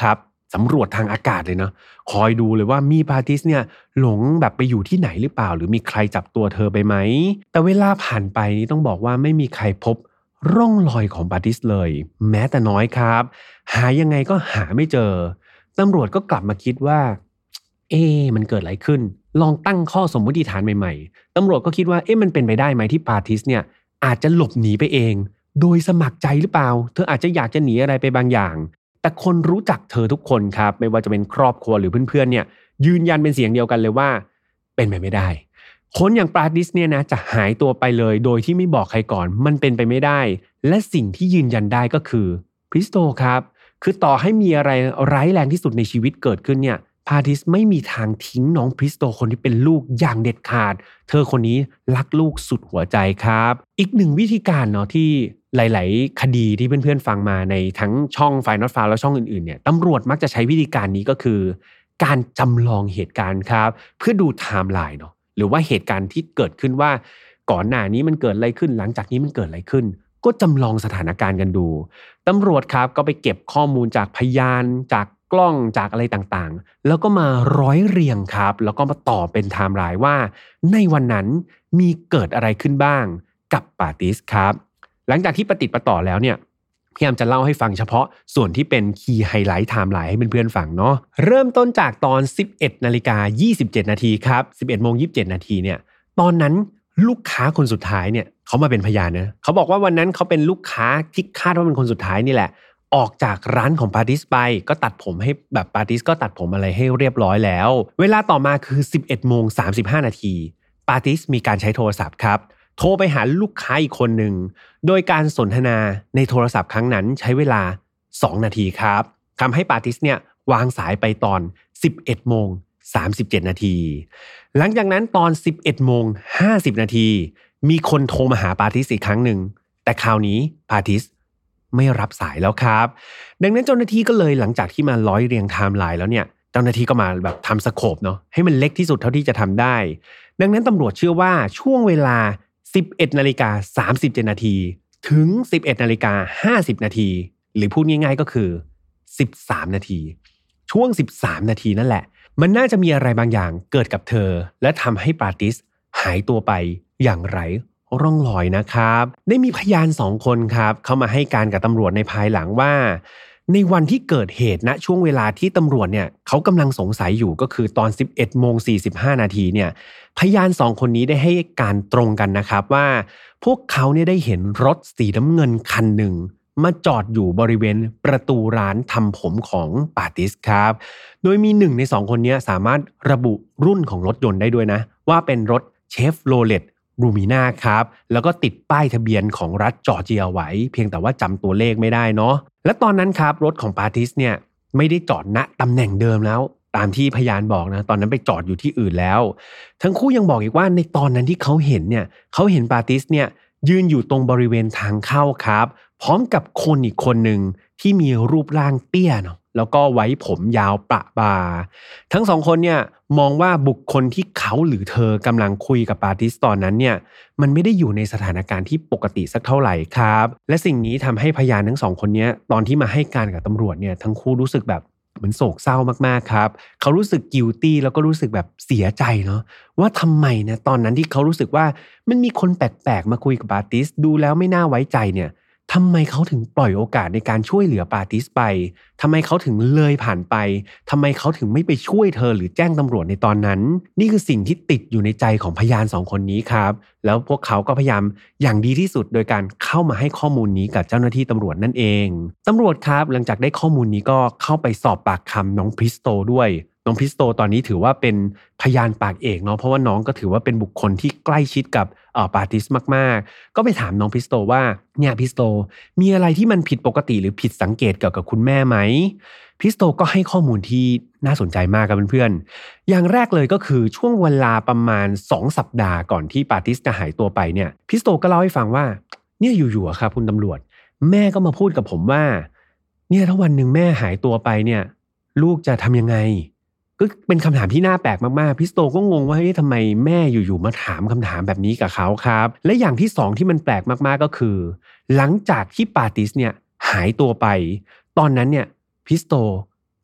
A: สำรวจทางอากาศเลยเนาะคอยดูเลยว่ามีปาติสเนี่ยหลงแบบไปอยู่ที่ไหนหรือเปล่าหรือมีใครจับตัวเธอไปไหมแต่เวลาผ่านไปนี่ต้องบอกว่าไม่มีใครพบร่องรอยของปาติสเลยแม้แต่น้อยครับหายังไงก็หาไม่เจอตำรวจก็กลับมาคิดว่าเอ๊ะมันเกิดอะไรขึ้นลองตั้งข้อสมมติฐานใหม่ๆตำรวจก็คิดว่าเอ๊ะมันเป็นไปได้ไหมที่ปาติสเนี่ยอาจจะหลบหนีไปเองโดยสมัครใจหรือเปล่าเธออาจจะอยากจะหนีอะไรไปบางอย่างแต่คนรู้จักเธอทุกคนครับไม่ว่าจะเป็นครอบครัวหรือเพื่อนๆเนี่ยยืนยันเป็นเสียงเดียวกันเลยว่าเป็นไปไม่ได้คนอย่างปาติสเนี่ยนะจะหายตัวไปเลยโดยที่ไม่บอกใครก่อนมันเป็นไปไม่ได้และสิ่งที่ยืนยันได้ก็คือคริสโตครับคือต่อให้มีอะไรร้ายแรงที่สุดในชีวิตเกิดขึ้นเนี่ยปาติสไม่มีทางทิ้งน้องคริสโตคนที่เป็นลูกอย่างเด็ดขาดเธอคนนี้รักลูกสุดหัวใจครับอีกหนึ่งวิธีการเนาะที่หลายๆคดีที่เพื่อนๆฟังมาในทั้งช่อง File Not Found และช่องอื่นๆเนี่ยตำรวจมักจะใช้วิธีการนี้ก็คือการจำลองเหตุการณ์ครับเพื่อดูไทม์ไลน์เนาะหรือว่าเหตุการณ์ที่เกิดขึ้นว่าก่อนหน้านี้มันเกิดอะไรขึ้นหลังจากนี้มันเกิดอะไรขึ้นก็จำลองสถานการณ์กันดูตำรวจครับก็ไปเก็บข้อมูลจากพยานจากกล้องจากอะไรต่างๆแล้วก็มาร้อยเรียงครับแล้วก็มาต่อเป็นไทม์ไลน์ว่าในวันนั้นมีเกิดอะไรขึ้นบ้างกับปาติสครับหลังจากที่ประติดประต่อแล้วเนี่ยพยายามจะเล่าให้ฟังเฉพาะส่วนที่เป็นคีย์ไฮไลท์ไทม์ไลน์ให้เพื่อนๆฟังเนาะเริ่มต้นจากตอน สิบเอ็ดนาฬิกายี่สิบเจ็ดนาทีครับ สิบเอ็ดโมงยี่สิบเจ็ดนาทีเนี่ยตอนนั้นลูกค้าคนสุดท้ายเนี่ยเขามาเป็นพยานนะเขาบอกว่าวันนั้นเขาเป็นลูกค้าที่คาดว่าเป็นคนสุดท้ายนี่แหละออกจากร้านของปาติสไปก็ตัดผมให้แบบปาติสก็ตัดผมอะไรให้เรียบร้อยแล้วเวลาต่อมาคือ สิบเอ็ดโมงสามสิบห้านาทีปาติสมีการใช้โทรศัพท์ครับโทรไปหาลูกค้าอีกคนหนึ่งโดยการสนทนาในโทรศัพท์ครั้งนั้นใช้เวลาสองนาทีครับทำให้ปาติสเนี่ยวางสายไปตอน สิบเอ็ดโมงสามสิบเจ็ดนาทีหลังจากนั้นตอน สิบเอ็ดโมงห้าสิบนาทีมีคนโทรมาหาปาติสอีกครั้งหนึ่งแต่คราวนี้ปาติสไม่รับสายแล้วครับดังนั้นเจ้าหน้าที่ก็เลยหลังจากที่มาร้อยเรียงไทม์ไลน์แล้วเนี่ยเจ้าหน้าที่ก็มาแบบทำสโคปเนาะให้มันเล็กที่สุดเท่าที่จะทำได้ดังนั้นตำรวจเชื่อว่าช่วงเวลา สิบเอ็ดนาฬิกาสามสิบเจ็ดนาทีถึง สิบเอ็ดนาฬิกาห้าสิบนาทีหรือพูดง่ายๆก็คือสิบสามนาทีช่วงสิบสามนาทีนั่นแหละมันน่าจะมีอะไรบางอย่างเกิดกับเธอและทำให้ปาติสหายตัวไปอย่างไร้ร่องรอยนะครับได้มีพยานสองคนครับเข้ามาให้การกับตำรวจในภายหลังว่าในวันที่เกิดเหตุณช่วงเวลาที่ตำรวจเนี่ยเขากำลังสงสัยอยู่ก็คือตอน สิบเอ็ดโมงสี่สิบห้านาทีเนี่ยพยานสองคนนี้ได้ให้การตรงกันนะครับว่าพวกเขาเนี่ยได้เห็นรถสีน้ำเงินคันหนึ่งมาจอดอยู่บริเวณประตูร้านทำผมของปาติสครับโดยมีหนึ่งในสองคนนี้สามารถระบุรุ่นของรถยนต์ได้ด้วยนะว่าเป็นรถเชฟโรเลตรูมิน่าครับแล้วก็ติดป้ายทะเบียนของรัฐจอร์เจียไว้เพียงแต่ว่าจำตัวเลขไม่ได้เนาะและตอนนั้นครับรถของปาติสเนี่ยไม่ได้จอดณตำแหน่งเดิมแล้วตามที่พยานบอกนะตอนนั้นไปจอดอยู่ที่อื่นแล้วทั้งคู่ยังบอกอีกว่าในตอนนั้นที่เขาเห็นเนี่ยเขาเห็นปาติสเนี่ยยืนอยู่ตรงบริเวณทางเข้าครับพร้อมกับคนอีกคนหนึ่งที่มีรูปร่างเตี้ยเนาะแล้วก็ไว้ผมยาวประบาทั้งสองคนเนี่ยมองว่าบุคคลที่เขาหรือเธอกำลังคุยกับปาติสตอนนั้นเนี่ยมันไม่ได้อยู่ในสถานการณ์ที่ปกติสักเท่าไหร่ครับและสิ่งนี้ทำให้พยานทั้งสองคนนี้ตอนที่มาให้การกับตำรวจเนี่ยทั้งคู่รู้สึกแบบเหมือนโศกเศร้ามากๆครับเขารู้สึกกิลตี้แล้วก็รู้สึกแบบเสียใจเนาะว่าทำไมนะตอนนั้นที่เขารู้สึกว่ามันมีคนแปลกๆมาคุยกับปาติสดูแล้วไม่น่าไว้ใจเนี่ยทำไมเขาถึงปล่อยโอกาสในการช่วยเหลือปาติสไปทำไมเขาถึงเลยผ่านไปทำไมเขาถึงไม่ไปช่วยเธอหรือแจ้งตำรวจในตอนนั้นนี่คือสิ่งที่ติดอยู่ในใจของพยานสองคนนี้ครับแล้วพวกเขาก็พยายามอย่างดีที่สุดโดยการเข้ามาให้ข้อมูลนี้กับเจ้าหน้าที่ตำรวจนั่นเองตำรวจครับหลังจากได้ข้อมูลนี้ก็เข้าไปสอบปากคำน้องพริสโตด้วยน้องพริสโตตอนนี้ถือว่าเป็นพยานปากเอกเนาะเพราะว่าน้องก็ถือว่าเป็นบุคคลที่ใกล้ชิดกับเอ่อปาติสมากๆก็ไปถามน้องพริสโตว่าเนี่ยพริสโตมีอะไรที่มันผิดปกติหรือผิดสังเกตเกี่ยวกับคุณแม่ไหมพริสโตก็ให้ข้อมูลที่น่าสนใจมากครับเพื่อนๆอย่างแรกเลยก็คือช่วงเวลาประมาณสองสัปดาห์ก่อนที่ปาติสจะหายตัวไปเนี่ยพริสโตก็เล่าให้ฟังว่าเนี่ยอยู่ๆครับคุณตำรวจแม่ก็มาพูดกับผมว่าเนี่ยถ้าวันนึงแม่หายตัวไปเนี่ยลูกจะทำยังไงก็เป็นคำถามที่น่าแปลกมากๆพิสโตก็งงว่าเฮ้ยทำไมแม่อยู่ๆมาถามคำถามแบบนี้กับเขาครับและอย่างที่สองที่มันแปลกมากๆก็คือหลังจากที่ปาติสเนี่ยหายตัวไปตอนนั้นเนี่ยพิสโต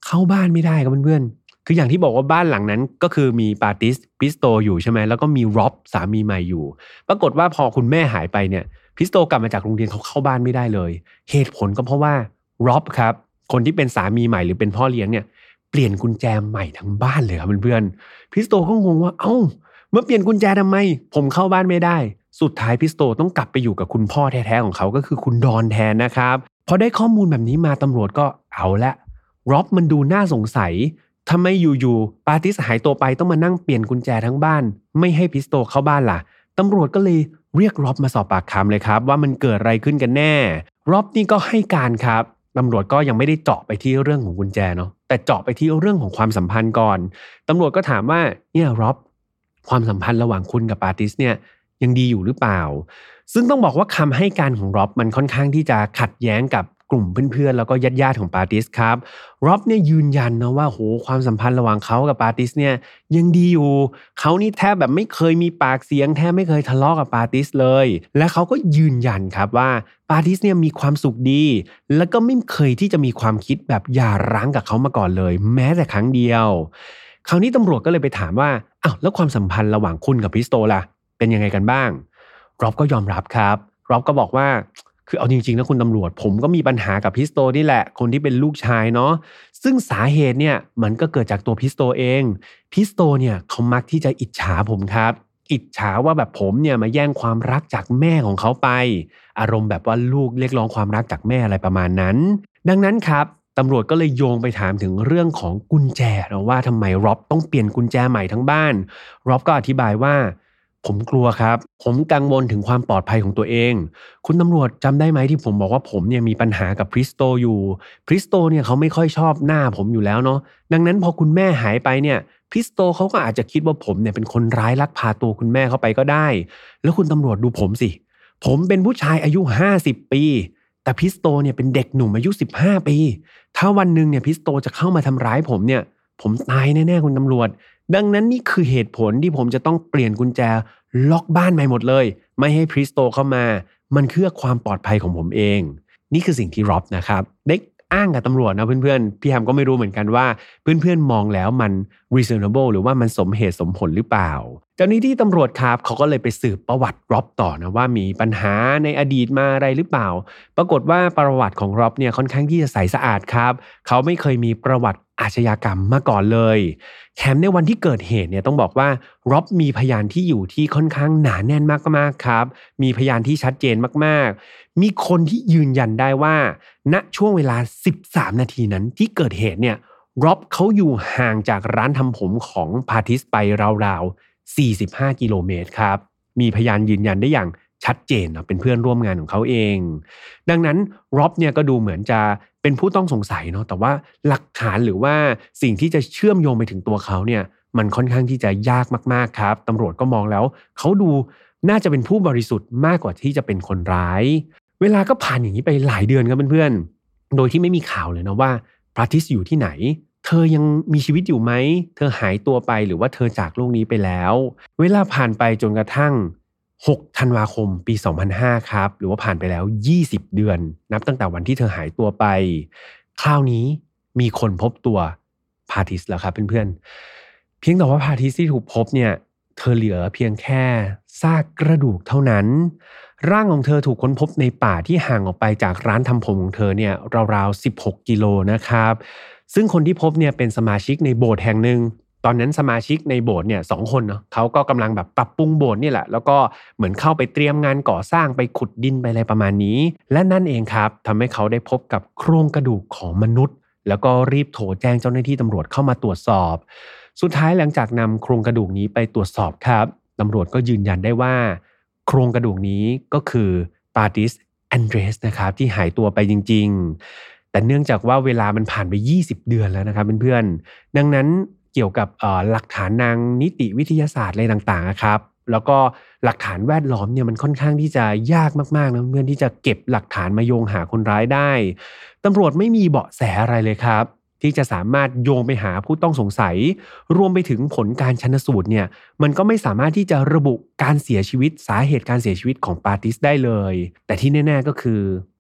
A: เข้าบ้านไม่ได้ครับเพื่อนๆคืออย่างที่บอกว่าบ้านหลังนั้นก็คือมีปาติสพิสโตอยู่ใช่ไหมแล้วก็มีร็อบสามีใหม่อยู่ปรากฏว่าพอคุณแม่หายไปเนี่ยพิสโตกลับมาจากโรงเรียนเขาเข้าบ้านไม่ได้เลยเหตุผลก็เพราะว่าร็อบครับคนที่เป็นสามีใหม่หรือเป็นพ่อเลี้ยงเนี่ยเปลี่ยนกุญแจใหม่ทั้งบ้านเลยครับเพื่อนๆพิสโตก็งงว่าเอ้าเมื่อเปลี่ยนกุญแจทำไมผมเข้าบ้านไม่ได้สุดท้ายพิสโตต้องกลับไปอยู่กับคุณพ่อแท้ๆของเขาก็คือคุณดอนแทนนะครับพอได้ข้อมูลแบบนี้มาตำรวจก็เอาละร็อบมันดูน่าสงสัยทำไมอยู่ๆปาติสหายตัวไปต้องมานั่งเปลี่ยนกุญแจทั้งบ้านไม่ให้พิสโตเข้าบ้านล่ะตำรวจก็เลยเรียกร็อบมาสอบปากคำเลยครับว่ามันเกิดอะไรขึ้นกันแน่ร็อบนี่ก็ให้การครับตำรวจก็ยังไม่ได้เจาะไปที่เรื่องของกุญแจเนาะแต่เจาะไปที่เรื่องของความสัมพันธ์ก่อนตำรวจก็ถามว่าเนี่ยร็อบความสัมพันธ์ระหว่างคุณกับปาติสเนี่ยยังดีอยู่หรือเปล่าซึ่งต้องบอกว่าคำให้การของร็อบมันค่อนข้างที่จะขัดแย้งกับกลุ่มเพื่อนๆแล้วก็ญาติๆของปาติสครับร็อบเนี่ยยืนยันนะว่าโหความสัมพันธ์ระหว่างเขากับปาติสเนี่ยยังดีอยู่เขานี่แทบแบบไม่เคยมีปากเสียงแทบไม่เคยทะเลาะกับปาติสเลยและเขาก็ยืนยันครับว่าปาติสเนี่ยมีความสุขดีแล้วก็ไม่เคยที่จะมีความคิดแบบหย่าร้างกับเขามาก่อนเลยแม้แต่ครั้งเดียวคราวนี้ตำรวจก็เลยไปถามว่าอ้าวแล้วความสัมพันธ์ระหว่างคุณกับพิสโตล่ะเป็นยังไงกันบ้างร็อบก็ยอมรับครับร็อบก็บอกว่าคือเอาจริงๆนะคุณตำรวจผมก็มีปัญหากับพิสโตนี่แหละคนที่เป็นลูกชายเนาะซึ่งสาเหตุเนี่ยมันก็เกิดจากตัวพิสโตเองพิสโตเนี่ยเขามักที่จะอิจฉาผมครับอิจฉาว่าแบบผมเนี่ยมาแย่งความรักจากแม่ของเขาไปอารมณ์แบบว่าลูกเรียกร้องความรักจากแม่อะไรประมาณนั้นดังนั้นครับตำรวจก็เลยโยงไปถามถึงเรื่องของกุญแจนะว่าทำไมร็อบต้องเปลี่ยนกุญแจใหม่ทั้งบ้านร็อบก็อธิบายว่าผมกลัวครับผมกังวลถึงความปลอดภัยของตัวเองคุณตำรวจจำได้ไหมที่ผมบอกว่าผมเนี่ยมีปัญหากับพริสโตอยู่พริสโตเนี่ยเขาไม่ค่อยชอบหน้าผมอยู่แล้วเนาะดังนั้นพอคุณแม่หายไปเนี่ยพริสโตเขาก็อาจจะคิดว่าผมเนี่ยเป็นคนร้ายลักพาตัวคุณแม่เข้าไปก็ได้แล้วคุณตำรวจดูผมสิผมเป็นผู้ชายอายุห้าสิบปีแต่พิสโตเนี่ยเป็นเด็กหนุ่มอายุสิบห้าปีถ้าวันนึงเนี่ยพิสโตจะเข้ามาทำร้ายผมเนี่ยผมตายแน่ๆคุณตำรวจดังนั้นนี่คือเหตุผลที่ผมจะต้องเปลี่ยนกุญแจล็อกบ้านใหม่หมดเลยไม่ให้พริสโตเข้ามามันเพื่อความปลอดภัยของผมเองนี่คือสิ่งที่ร็อบนะครับได้อ้างกับตำรวจนะเพื่อนๆพี่แฮมก็ไม่รู้เหมือนกันว่าเพื่อนๆมองแล้วมัน reasonable หรือว่ามันสมเหตุสมผลหรือเปล่าเจ้าหน้าที่ตำรวจครับเขาก็เลยไปสืบประวัติร็อบต่อนะว่ามีปัญหาในอดีตมาอะไรหรือเปล่าปรากฏว่าประวัติของร็อบเนี่ยค่อนข้างที่จะใสสะอาดครับเขาไม่เคยมีประวัติอาชญากรรมมาก่อนเลยแถมในวันที่เกิดเหตุเนี่ยต้องบอกว่าร็อบมีพยานที่อยู่ที่ค่อนข้างหนาแน่นมากๆครับมีพยานที่ชัดเจนมากๆมีคนที่ยืนยันได้ว่าณช่วงเวลาสิบสามนาทีนั้นที่เกิดเหตุเนี่ยร็อบเขาอยู่ห่างจากร้านทำผมของพาทิสไปราวๆสี่สิบห้ากิโลเมตรครับมีพยานยืนยันได้อย่างชัดเจนนะเป็นเพื่อนร่วมงานของเขาเองดังนั้นร็อบเนี่ยก็ดูเหมือนจะเป็นผู้ต้องสงสัยเนาะแต่ว่าหลักฐานหรือว่าสิ่งที่จะเชื่อมโยงไปถึงตัวเขาเนี่ยมันค่อนข้างที่จะยากมากๆครับตำรวจก็มองแล้วเขาดูน่าจะเป็นผู้บริสุทธิ์มากกว่าที่จะเป็นคนร้ายเวลาก็ผ่านอย่างนี้ไปหลายเดือนครับเพื่อนๆโดยที่ไม่มีข่าวเลยนะว่าพาทิสอยู่ที่ไหนเธอยังมีชีวิตอยู่ไหมเธอหายตัวไปหรือว่าเธอจากโลกนี้ไปแล้วเวลาผ่านไปจนกระทั่งหกธันวาคมปีสองพันห้าครับหรือว่าผ่านไปแล้วยี่สิบเดือนนับตั้งแต่วันที่เธอหายตัวไปคราวนี้มีคนพบตัวพาทิสแล้วครับเพื่อนๆเพียงแต่ว่าพาทิสที่ถูกพบเนี่ยเธอเหลือเพียงแค่ซากกระดูกเท่านั้นร่างของเธอถูกค้นพบในป่าที่ห่างออกไปจากร้านทำผมของเธอเนี่ยราวๆสิบหกกิโลนะครับซึ่งคนที่พบเนี่ยเป็นสมาชิกในโบสถ์แห่งหนึ่งตอนนั้นสมาชิกในโบสถ์เนี่ยสองคนเนาะเขาก็กำลังแบบปรับปรุงโบสถ์นี่แหละแล้วก็เหมือนเข้าไปเตรียมงานก่อสร้างไปขุดดินไปอะไรประมาณนี้และนั่นเองครับทำให้เขาได้พบกับโครงกระดูกของมนุษย์แล้วก็รีบโทรแจ้งเจ้าหน้าที่ตำรวจเข้ามาตรวจสอบสุดท้ายหลังจากนำโครงกระดูกนี้ไปตรวจสอบครับตำรวจก็ยืนยันได้ว่าโครงกระดูกนี้ก็คือปาติสแอนเดรสนะครับที่หายตัวไปจริงๆแต่เนื่องจากว่าเวลามันผ่านไปยี่สิบเดือนแล้วนะครับเพื่อนๆดังนั้นเกี่ยวกับหลักฐานทางนิติวิทยาศาสตร์อะไรต่างๆครับแล้วก็หลักฐานแวดล้อมเนี่ยมันค่อนข้างที่จะยากมากๆนะเพื่อนที่จะเก็บหลักฐานมาโยงหาคนร้ายได้ตำรวจไม่มีเบาะแสอะไรเลยครับที่จะสามารถโยงไปหาผู้ต้องสงสัยรวมไปถึงผลการชันสูตรเนี่ยมันก็ไม่สามารถที่จะระบุการเสียชีวิตสาเหตุการเสียชีวิตของปาติสได้เลยแต่ที่แน่ๆก็คือ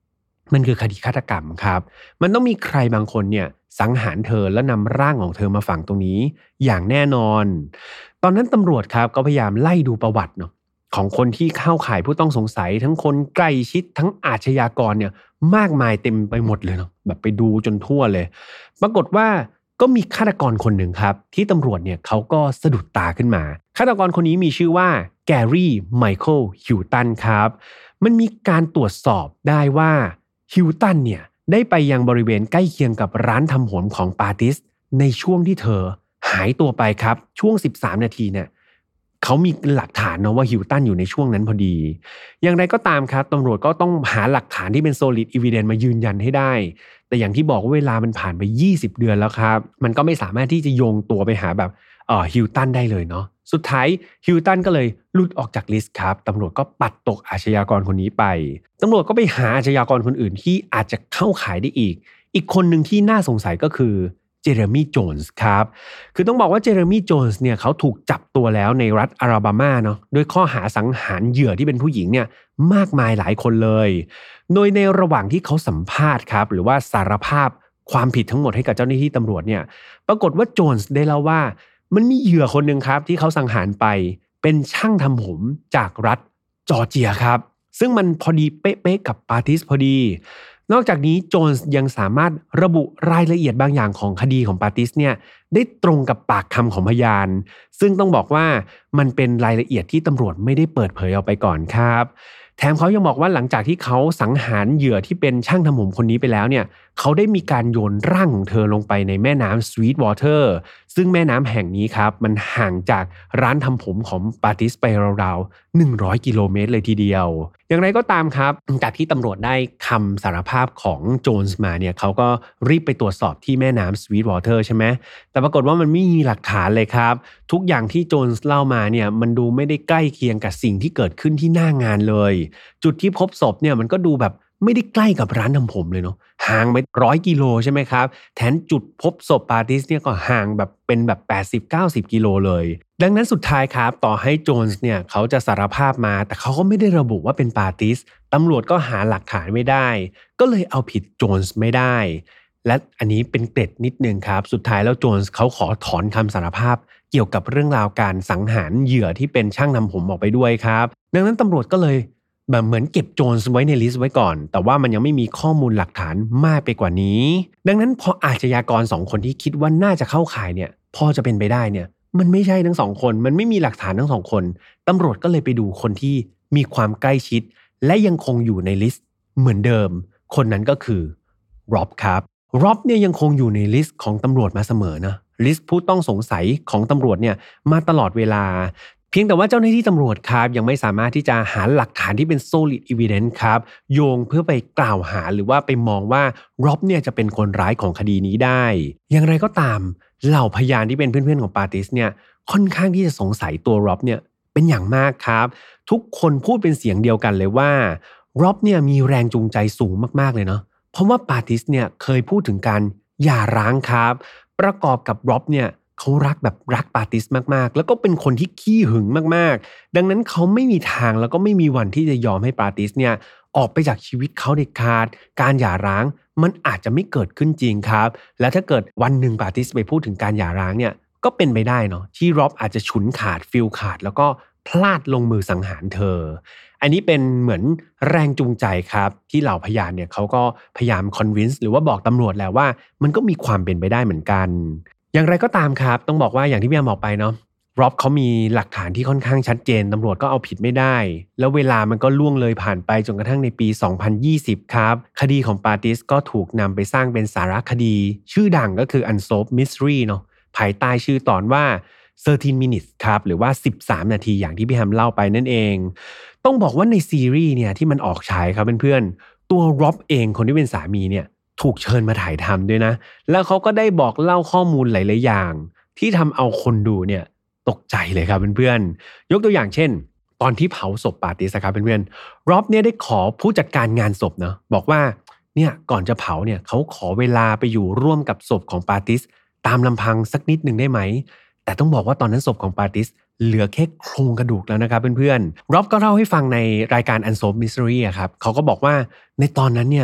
A: มันคือคดีฆาตกรรมครับมันต้องมีใครบางคนเนี่ยสังหารเธอแล้วนำร่างของเธอมาฝังตรงนี้อย่างแน่นอนตอนนั้นตำรวจครับก็พยายามไล่ดูประวัติเนาะของคนที่เข้าข่ายผู้ต้องสงสัยทั้งคนใกล้ชิดทั้งอาชญากรเนี่ยมากมายเต็มไปหมดเลยเนาะแบบไปดูจนทั่วเลยปรากฏว่าก็มีฆาตกรคนหนึ่งครับที่ตำรวจเนี่ยเขาก็สะดุดตาขึ้นมาฆาตกรคนนี้มีชื่อว่าแกรี่ไมเคิลฮิวตันครับมันมีการตรวจสอบได้ว่าฮิวตันเนี่ยได้ไปยังบริเวณใกล้เคียงกับร้านทำผมของปาติสในช่วงที่เธอหายตัวไปครับช่วงสิบสามนาทีเนี่ยเขามีหลักฐานนะว่าฮิวตันอยู่ในช่วงนั้นพอดีอย่างไรก็ตามครับตำรวจก็ต้องหาหลักฐานที่เป็น solid evidence มายืนยันให้ได้แต่อย่างที่บอกว่าเวลามันผ่านไปยี่สิบเดือนแล้วครับมันก็ไม่สามารถที่จะโยงตัวไปหาแบบเอ่อฮิวตันได้เลยเนาะสุดท้ายฮิวตันก็เลยหลุดออกจากลิสต์ครับตำรวจก็ปัดตกอาชญากรคนนี้ไปตำรวจก็ไปหาอาชญากรคนอื่นที่อาจจะเข้าขายได้อีกอีกคนหนึ่งที่น่าสงสัยก็คือเจเรมี่โจนส์ครับคือต้องบอกว่าเจเรมี่โจนส์เนี่ยเขาถูกจับตัวแล้วในรัฐอลาบามาเนาะด้วยข้อหาสังหารเหยื่อที่เป็นผู้หญิงเนี่ยมากมายหลายคนเลยโดยในระหว่างที่เขาสัมภาษณ์ครับหรือว่าสารภาพความผิดทั้งหมดให้กับเจ้าหน้าที่ตำรวจเนี่ยปรากฏว่าโจนส์ได้เล่าว่ามันมีเหยื่อคนหนึ่งครับที่เขาสังหารไปเป็นช่างทำผมจากรัฐจอร์เจียครับซึ่งมันพอดีเป๊ะๆกับปาติสพอดีนอกจากนี้โจนส์ยังสามารถระบุรายละเอียดบางอย่างของคดีของปาติสเนี่ยได้ตรงกับปากคำของพยานซึ่งต้องบอกว่ามันเป็นรายละเอียดที่ตำรวจไม่ได้เปิดเผยออกไปก่อนครับแถมเขายังบอกว่าหลังจากที่เขาสังหารเหยื่อที่เป็นช่างทำผมคนนี้ไปแล้วเนี่ยเขาได้มีการโยนร่างของเธอลงไปในแม่น้ำสวีทวอเตอร์ซึ่งแม่น้ำแห่งนี้ครับมันห่างจากร้านทำผมของปาติสไปราวๆหนึ่งร้อยกิโลเมตรเลยทีเดียวอย่างไรก็ตามครับจากที่ตำรวจได้คำสารภาพของโจนส์มาเนี่ยเขาก็รีบไปตรวจสอบที่แม่น้ำสวีทวอเตอร์ใช่ไหมแต่ปรากฏว่ามันไม่มีหลักฐานเลยครับทุกอย่างที่โจนส์เล่ามาเนี่ยมันดูไม่ได้ใกล้เคียงกับสิ่งที่เกิดขึ้นที่หน้างานเลยจุดที่พบศพเนี่ยมันก็ดูแบบไม่ได้ใกล้กับร้านทำผมเลยเนาะห่างไปร้อยกิโลใช่ไหมครับแทนจุดพบศพปาติสเนี่ยก็ห่างแบบเป็นแบบ แปดสิบถึงเก้าสิบ กิโลเลยดังนั้นสุดท้ายครับต่อให้โจนส์เนี่ยเขาจะสารภาพมาแต่เขาก็ไม่ได้ระบุว่าเป็นปาติสตำรวจก็หาหลักฐานไม่ได้ก็เลยเอาผิดโจนส์ไม่ได้และอันนี้เป็นเกร็ดนิดนึงครับสุดท้ายแล้วโจนส์เขาขอถอนคำสารภาพเกี่ยวกับเรื่องราวการสังหารเหยื่อที่เป็นช่างทำผมออกไปด้วยครับดังนั้นตำรวจก็เลยแบบเหมือนเก็บโจนส์ไว้ในลิสต์ไว้ก่อนแต่ว่ามันยังไม่มีข้อมูลหลักฐานมากไปกว่านี้ดังนั้นพออาชญากรสองคนที่คิดว่าน่าจะเข้าข่ายเนี่ยพอจะเป็นไปได้เนี่ยมันไม่ใช่ทั้งสองคนมันไม่มีหลักฐานทั้งสองคนตำรวจก็เลยไปดูคนที่มีความใกล้ชิดและยังคงอยู่ในลิสต์เหมือนเดิมคนนั้นก็คือร็อบครับร็อบเนี่ยยังคงอยู่ในลิสต์ของตำรวจมาเสมอนะลิสต์ผู้ต้องสงสัยของตำรวจเนี่ยมาตลอดเวลาเพียงแต่ว่าเจ้าหน้าที่ตำรวจครับยังไม่สามารถที่จะหาหลักฐานที่เป็น solid evidence ครับโยงเพื่อไปกล่าวหาหรือว่าไปมองว่าร็อบเนี่ยจะเป็นคนร้ายของคดีนี้ได้อย่างไรก็ตามเหล่าพยานที่เป็นเพื่อนๆของปาติสเนี่ยค่อนข้างที่จะสงสัยตัวร็อบเนี่ยเป็นอย่างมากครับทุกคนพูดเป็นเสียงเดียวกันเลยว่าร็อบเนี่ยมีแรงจูงใจสูงมากๆเลยเนาะเพราะว่าปาติสเนี่ยเคยพูดถึงการหย่าร้างครับประกอบกับร็อบเนี่ยเขารักแบบรักปาติสมากๆแล้วก็เป็นคนที่ขี้หึงมากๆดังนั้นเขาไม่มีทางแล้วก็ไม่มีวันที่จะยอมให้ปาติสเนี่ยออกไปจากชีวิตเขาเด็ดขาดการหย่าร้างมันอาจจะไม่เกิดขึ้นจริงครับและถ้าเกิดวันหนึ่งปาติสไปพูดถึงการหย่าร้างเนี่ยก็เป็นไปได้เนาะที่ร็อบอาจจะฉุนขาดฟิลขาดแล้วก็พลาดลงมือสังหารเธออันนี้เป็นเหมือนแรงจูงใจครับที่เหล่าพยานเนี่ยเขาก็พยายามคอนวินส์หรือว่าบอกตำรวจแล้วว่ามันก็มีความเป็นไปได้เหมือนกันอย่างไรก็ตามครับต้องบอกว่าอย่างที่พี่แอมบอกไปเนาะร็อบเขามีหลักฐานที่ค่อนข้างชัดเจนตำรวจก็เอาผิดไม่ได้แล้วเวลามันก็ล่วงเลยผ่านไปจนกระทั่งในปีสองพันยี่สิบครับคดีของปาติสก็ถูกนำไปสร้างเป็นสารคดีชื่อดังก็คือ Unsolved Mystery เนาะภายใต้ชื่อตอนว่าสิบสาม minutes ครับหรือว่าสิบสามนาทีอย่างที่พี่แฮมเล่าไปนั่นเองต้องบอกว่าในซีรีส์เนี่ยที่มันออกฉายครับเพื่อนๆตัวร็อบเองคนที่เป็นสามีเนี่ยถูกเชิญมาถ่ายทำด้วยนะแล้วเขาก็ได้บอกเล่าข้อมูลหลายๆอย่างที่ทำเอาคนดูเนี่ยตกใจเลยครับเพื่อนๆยกตัวอย่างเช่นตอนที่เผาศพปาติสครับเพื่อนๆร็อบเนี่ยได้ขอผู้จัดการงานศพเนาะบอกว่าเนี่ยก่อนจะเผาเนี่ยเขาขอเวลาไปอยู่ร่วมกับศพของปาติสตามลำพังสักนิดนึงได้ไหมแต่ต้องบอกว่าตอนนั้นศพของปาติสเหลือแค่โครงกระดูกแล้วนะครับเพื่อนๆร็อบก็เล่าให้ฟังในรายการ Unsolved Mystery อะครับเขาก็บอกว่าในตอนนั้นเนี่ย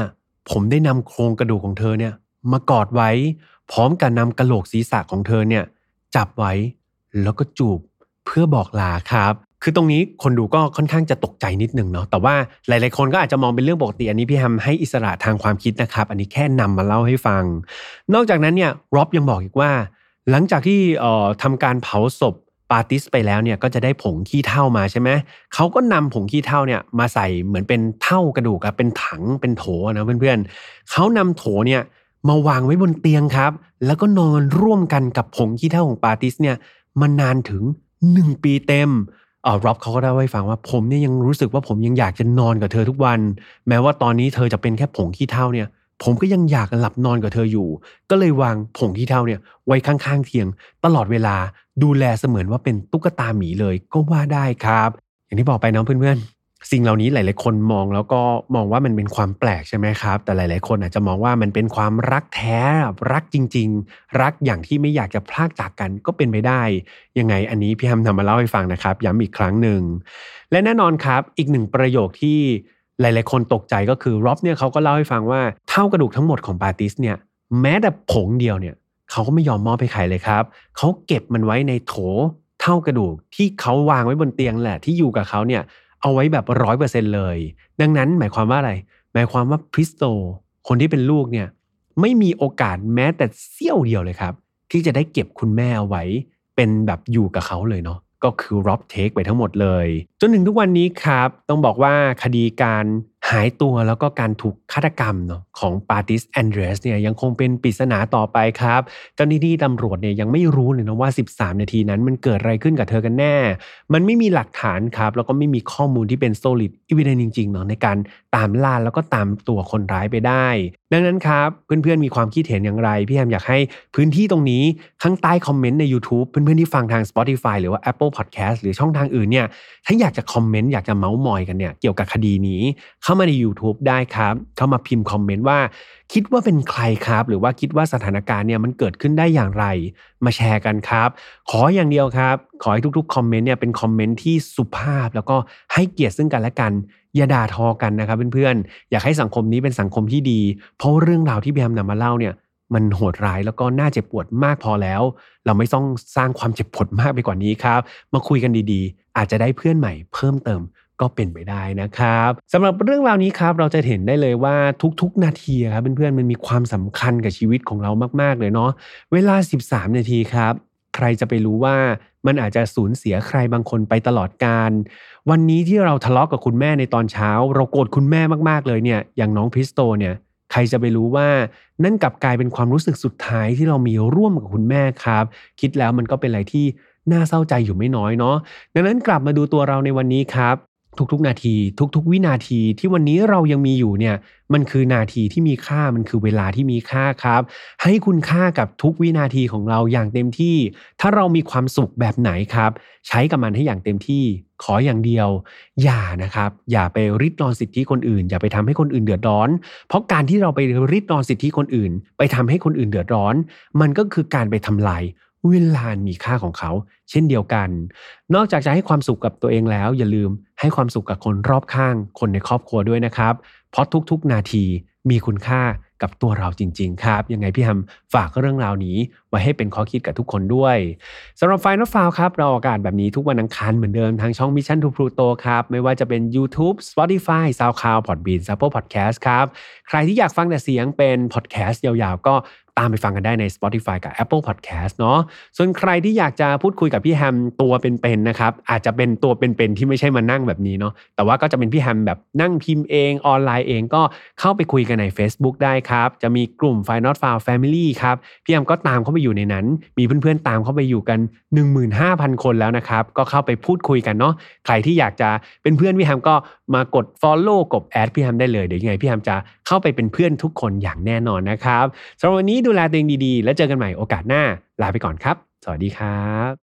A: ผมได้นำโครงกระดูกของเธอเนี่ยมากอดไว้พร้อมกับนำกะโหลกศีรษะของเธอเนี่ยจับไว้แล้วก็จูบเพื่อบอกลาครับคือตรงนี้คนดูก็ค่อนข้างจะตกใจนิดนึงเนาะแต่ว่าหลายๆคนก็อาจจะมองเป็นเรื่องปกติอันนี้พี่แฮมให้อิสระทางความคิดนะครับอันนี้แค่นำมาเล่าให้ฟังนอกจากนั้นเนี่ยร็อบยังบอกอีกว่าหลังจากที่เอ่อทำการเผาศพปาติสไปแล้วเนี่ยก็จะได้ผงขี้เถ้ามาใช่ไหมเขาก็นำผงขี้เถ้าเนี่ยมาใส่เหมือนเป็นเถ้ากระดูกอะเป็นถังเป็นโถนะเพื่อนๆเขานำโถเนี่ยมาวางไว้บนเตียงครับแล้วก็นอนร่วมกันกับผงขี้เถ้าของปาติสเนี่ยมานานถึงหนึ่งปีเต็มเอ่อร็อบเขาก็ได้ให้ฟังว่าผมเนี่ยยังรู้สึกว่าผมยังอยากจะนอนกับเธอทุกวันแม้ว่าตอนนี้เธอจะเป็นแค่ผงขี้เถ้าเนี่ยผมก็ยังอยากหลับนอนกับเธออยู่ก็เลยวางผงขี้เถ้าเนี่ยไว้ข้างๆเตียงตลอดเวลาดูแลเสมือนว่าเป็นตุ๊กตาหมีเลยก็ว่าได้ครับอย่างที่บอกไปน้องเพื่อนๆสิ่งเหล่านี้หลายๆคนมองแล้วก็มองว่ามันเป็นความแปลกใช่ไหมครับแต่หลายๆคนอาจจะมองว่ามันเป็นความรักแท้รักจริงๆรักอย่างที่ไม่อยากจะพลากจากกันก็เป็นไปได้ยังไงอันนี้พี่แฮมนำมาเล่าให้ฟังนะครับย้ำอีกครั้งหนึ่งและแน่นอนครับอีกหนึ่งประโยคที่หลายๆคนตกใจก็คือร็อบเนี่ยเขาก็เล่าให้ฟังว่าเท่ากระดูกทั้งหมดของปาติสเนี่ยแม้แต่ผงเดียวเนี่ยเขาก็ไม่ยอมมอบให้ใครเลยครับเขาเก็บมันไว้ในโถเท่ากระดูกที่เขาวางไว้บนเตียงแหละที่อยู่กับเขาเนี่ยเอาไว้แบบ ร้อยเปอร์เซ็นต์ เลยดังนั้นหมายความว่าอะไรหมายความว่าพริสโตคนที่เป็นลูกเนี่ยไม่มีโอกาสแม้แต่เสี้ยวเดียวเลยครับที่จะได้เก็บคุณแม่เอาไว้เป็นแบบอยู่กับเขาเลยเนาะก็คือร็อบเทคไปทั้งหมดเลยจนถึงทุกวันนี้ครับต้องบอกว่าคดีการหายตัวแล้วก็การถูกฆาตกรรมเนาะของปาติสแอนเดรสเนี่ยยังคงเป็นปริศนาต่อไปครับเจ้าหน้าที่ตำรวจเนี่ยยังไม่รู้เลยนะว่าสิบสามนาทีนั้นมันเกิดอะไรขึ้นกับเธอกันแน่มันไม่มีหลักฐานครับแล้วก็ไม่มีข้อมูลที่เป็น solid evidence จริงๆเนาะในการตามล่าแล้วก็ตามตัวคนร้ายไปได้ดังนั้นครับเพื่อนๆมีความคิดเห็นอย่างไรพี่แฮมอยากให้พื้นที่ตรงนี้ข้างใต้คอมเมนต์ใน YouTube เพื่อนๆที่ฟังทาง Spotify หรือว่า Apple Podcast หรือช่องทางอื่นเนี่ยถ้าอยากจะคอมเมนต์อยากจะเม้ามอยกันเนี่ยเกี่ยวกับคดีนี้เข้ามาใน YouTube ได้ครับเข้ามาพิมพ์คอมเมนต์ว่าคิดว่าเป็นใครครับหรือว่าคิดว่าสถานการณ์เนี่ยมันเกิดขึ้นได้อย่างไรมาแชร์กันครับขออย่างเดียวครับขอให้ทุกๆคอมเมนต์เนี่ยเป็นคอมเมนต์ที่สุภาพแล้วก็ให้เกียรติซึ่งกันและกันอย่าด่าทอกันนะครับเพื่อนๆอยากให้สังคมนี้เป็นสังคมที่ดีเพราะเรื่องราวที่พี่แฮมนำมาเล่าเนี่ยมันโหดร้ายแล้วก็น่าเจ็บปวดมากพอแล้วเราไม่ต้องสร้างความเจ็บปวดมากไปกว่านี้ครับมาคุยกันดีๆอาจจะได้เพื่อนใหม่เพิ่มเติมก็เป็นไปได้นะครับสำหรับเรื่องราวนี้ครับเราจะเห็นได้เลยว่าทุกๆนาทีครับเพื่อนๆมันมีความสำคัญกับชีวิตของเรามากๆเลยเนาะเวลาสิบสามนาทีครับใครจะไปรู้ว่ามันอาจจะสูญเสียใครบางคนไปตลอดกาลวันนี้ที่เราทะเลาะกับคุณแม่ในตอนเช้าเราโกรธคุณแม่มากๆเลยเนี่ยอย่างน้องพริสโตเนี่ยใครจะไปรู้ว่านั่นกลับกลายเป็นความรู้สึกสุดท้ายที่เรามีร่วมกับคุณแม่ครับคิดแล้วมันก็เป็นอะไรที่น่าเศร้าใจอยู่ไม่น้อยเนาะดังนั้นกลับมาดูตัวเราในวันนี้ครับทุกๆนาทีทุกๆวินาทีที่วันนี้เรายังมีอยู่เนี่ยมันคือนาทีที่มีค่ามันคือเวลาที่มีค่าครับให้คุณค่ากับทุกวินาทีของเราอย่างเต็มที่ถ้าเรามีความสุขแบบไหนครับใช้กับมันให้อย่างเต็มที่ขออย่างเดียวอย่านะครับอย่าไปริดรอนสิทธิคนอื่นอย่าไปทำให้คนอื่นเดือดร้อนเพราะการที่เราไปริดรอนสิทธิคนอื่นไปทำให้คนอื่นเดือดร้อนมันก็คือการไปทำลายเวลามีค่าของเขาเช่นเดียวกันนอกจากจะให้ความสุขกับตัวเองแล้วอย่าลืมให้ความสุขกับคนรอบข้างคนในครอบครัวด้วยนะครับเพราะทุกๆนาทีมีคุณค่ากับตัวเราจริงๆครับยังไงพี่แฮมฝากเรื่องราวนี้ไว้ให้เป็นข้อคิดกับทุกคนด้วยสำหรับ Final File ครับเราออกอากาศแบบนี้ทุกวันอังคารเหมือนเดิมทางช่อง Mission to Pluto ครับไม่ว่าจะเป็น YouTube Spotify SoundCloud Podbean Apple Podcast ครับใครที่อยากฟังแต่เสียงเป็น podcast ยาวๆก็ตามไปฟังกันได้ใน Spotify กับ Apple Podcast เนาะส่วนใครที่อยากจะพูดคุยกับพี่แฮมตัวเป็นๆนะครับอาจจะเป็นตัวเป็นๆที่ไม่ใช่มานั่งแบบนี้เนาะแต่ว่าก็จะเป็นพี่แฮมแบบนั่งพิมพ์เองออนไลน์เองก็เข้าไปคุยกันใน Facebook ได้ครับจะมีกลุ่ม Final File Family ครับพี่แฮมก็ตามเข้าไปอยู่ในนั้นมีเพื่อนๆตามเข้าไปอยู่กัน หนึ่งหมื่นห้าพัน คนแล้วนะครับก็เข้าไปพูดคุยกันเนาะใครที่อยากจะเป็นเพื่อนพี่แฮมก็มากด Follow กด Add พี่แฮมได้เลยเดี๋ยวยังไงพี่แฮมจะเข้าไปเป็นเพื่อนทุกคนอย่างแน่นอนนะครับสำหรับวันนี้ดูแลตัวเองดีๆแล้วเจอกันใหม่โอกาสหน้าลาไปก่อนครับสวัสดีครับ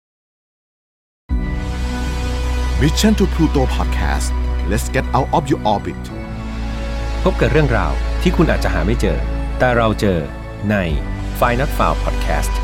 B: Mission to Pluto Podcast let's get out of your orbit
C: พบกับเรื่องราวที่คุณอาจจะหาไม่เจอแต่เราเจอใน Final File Podcast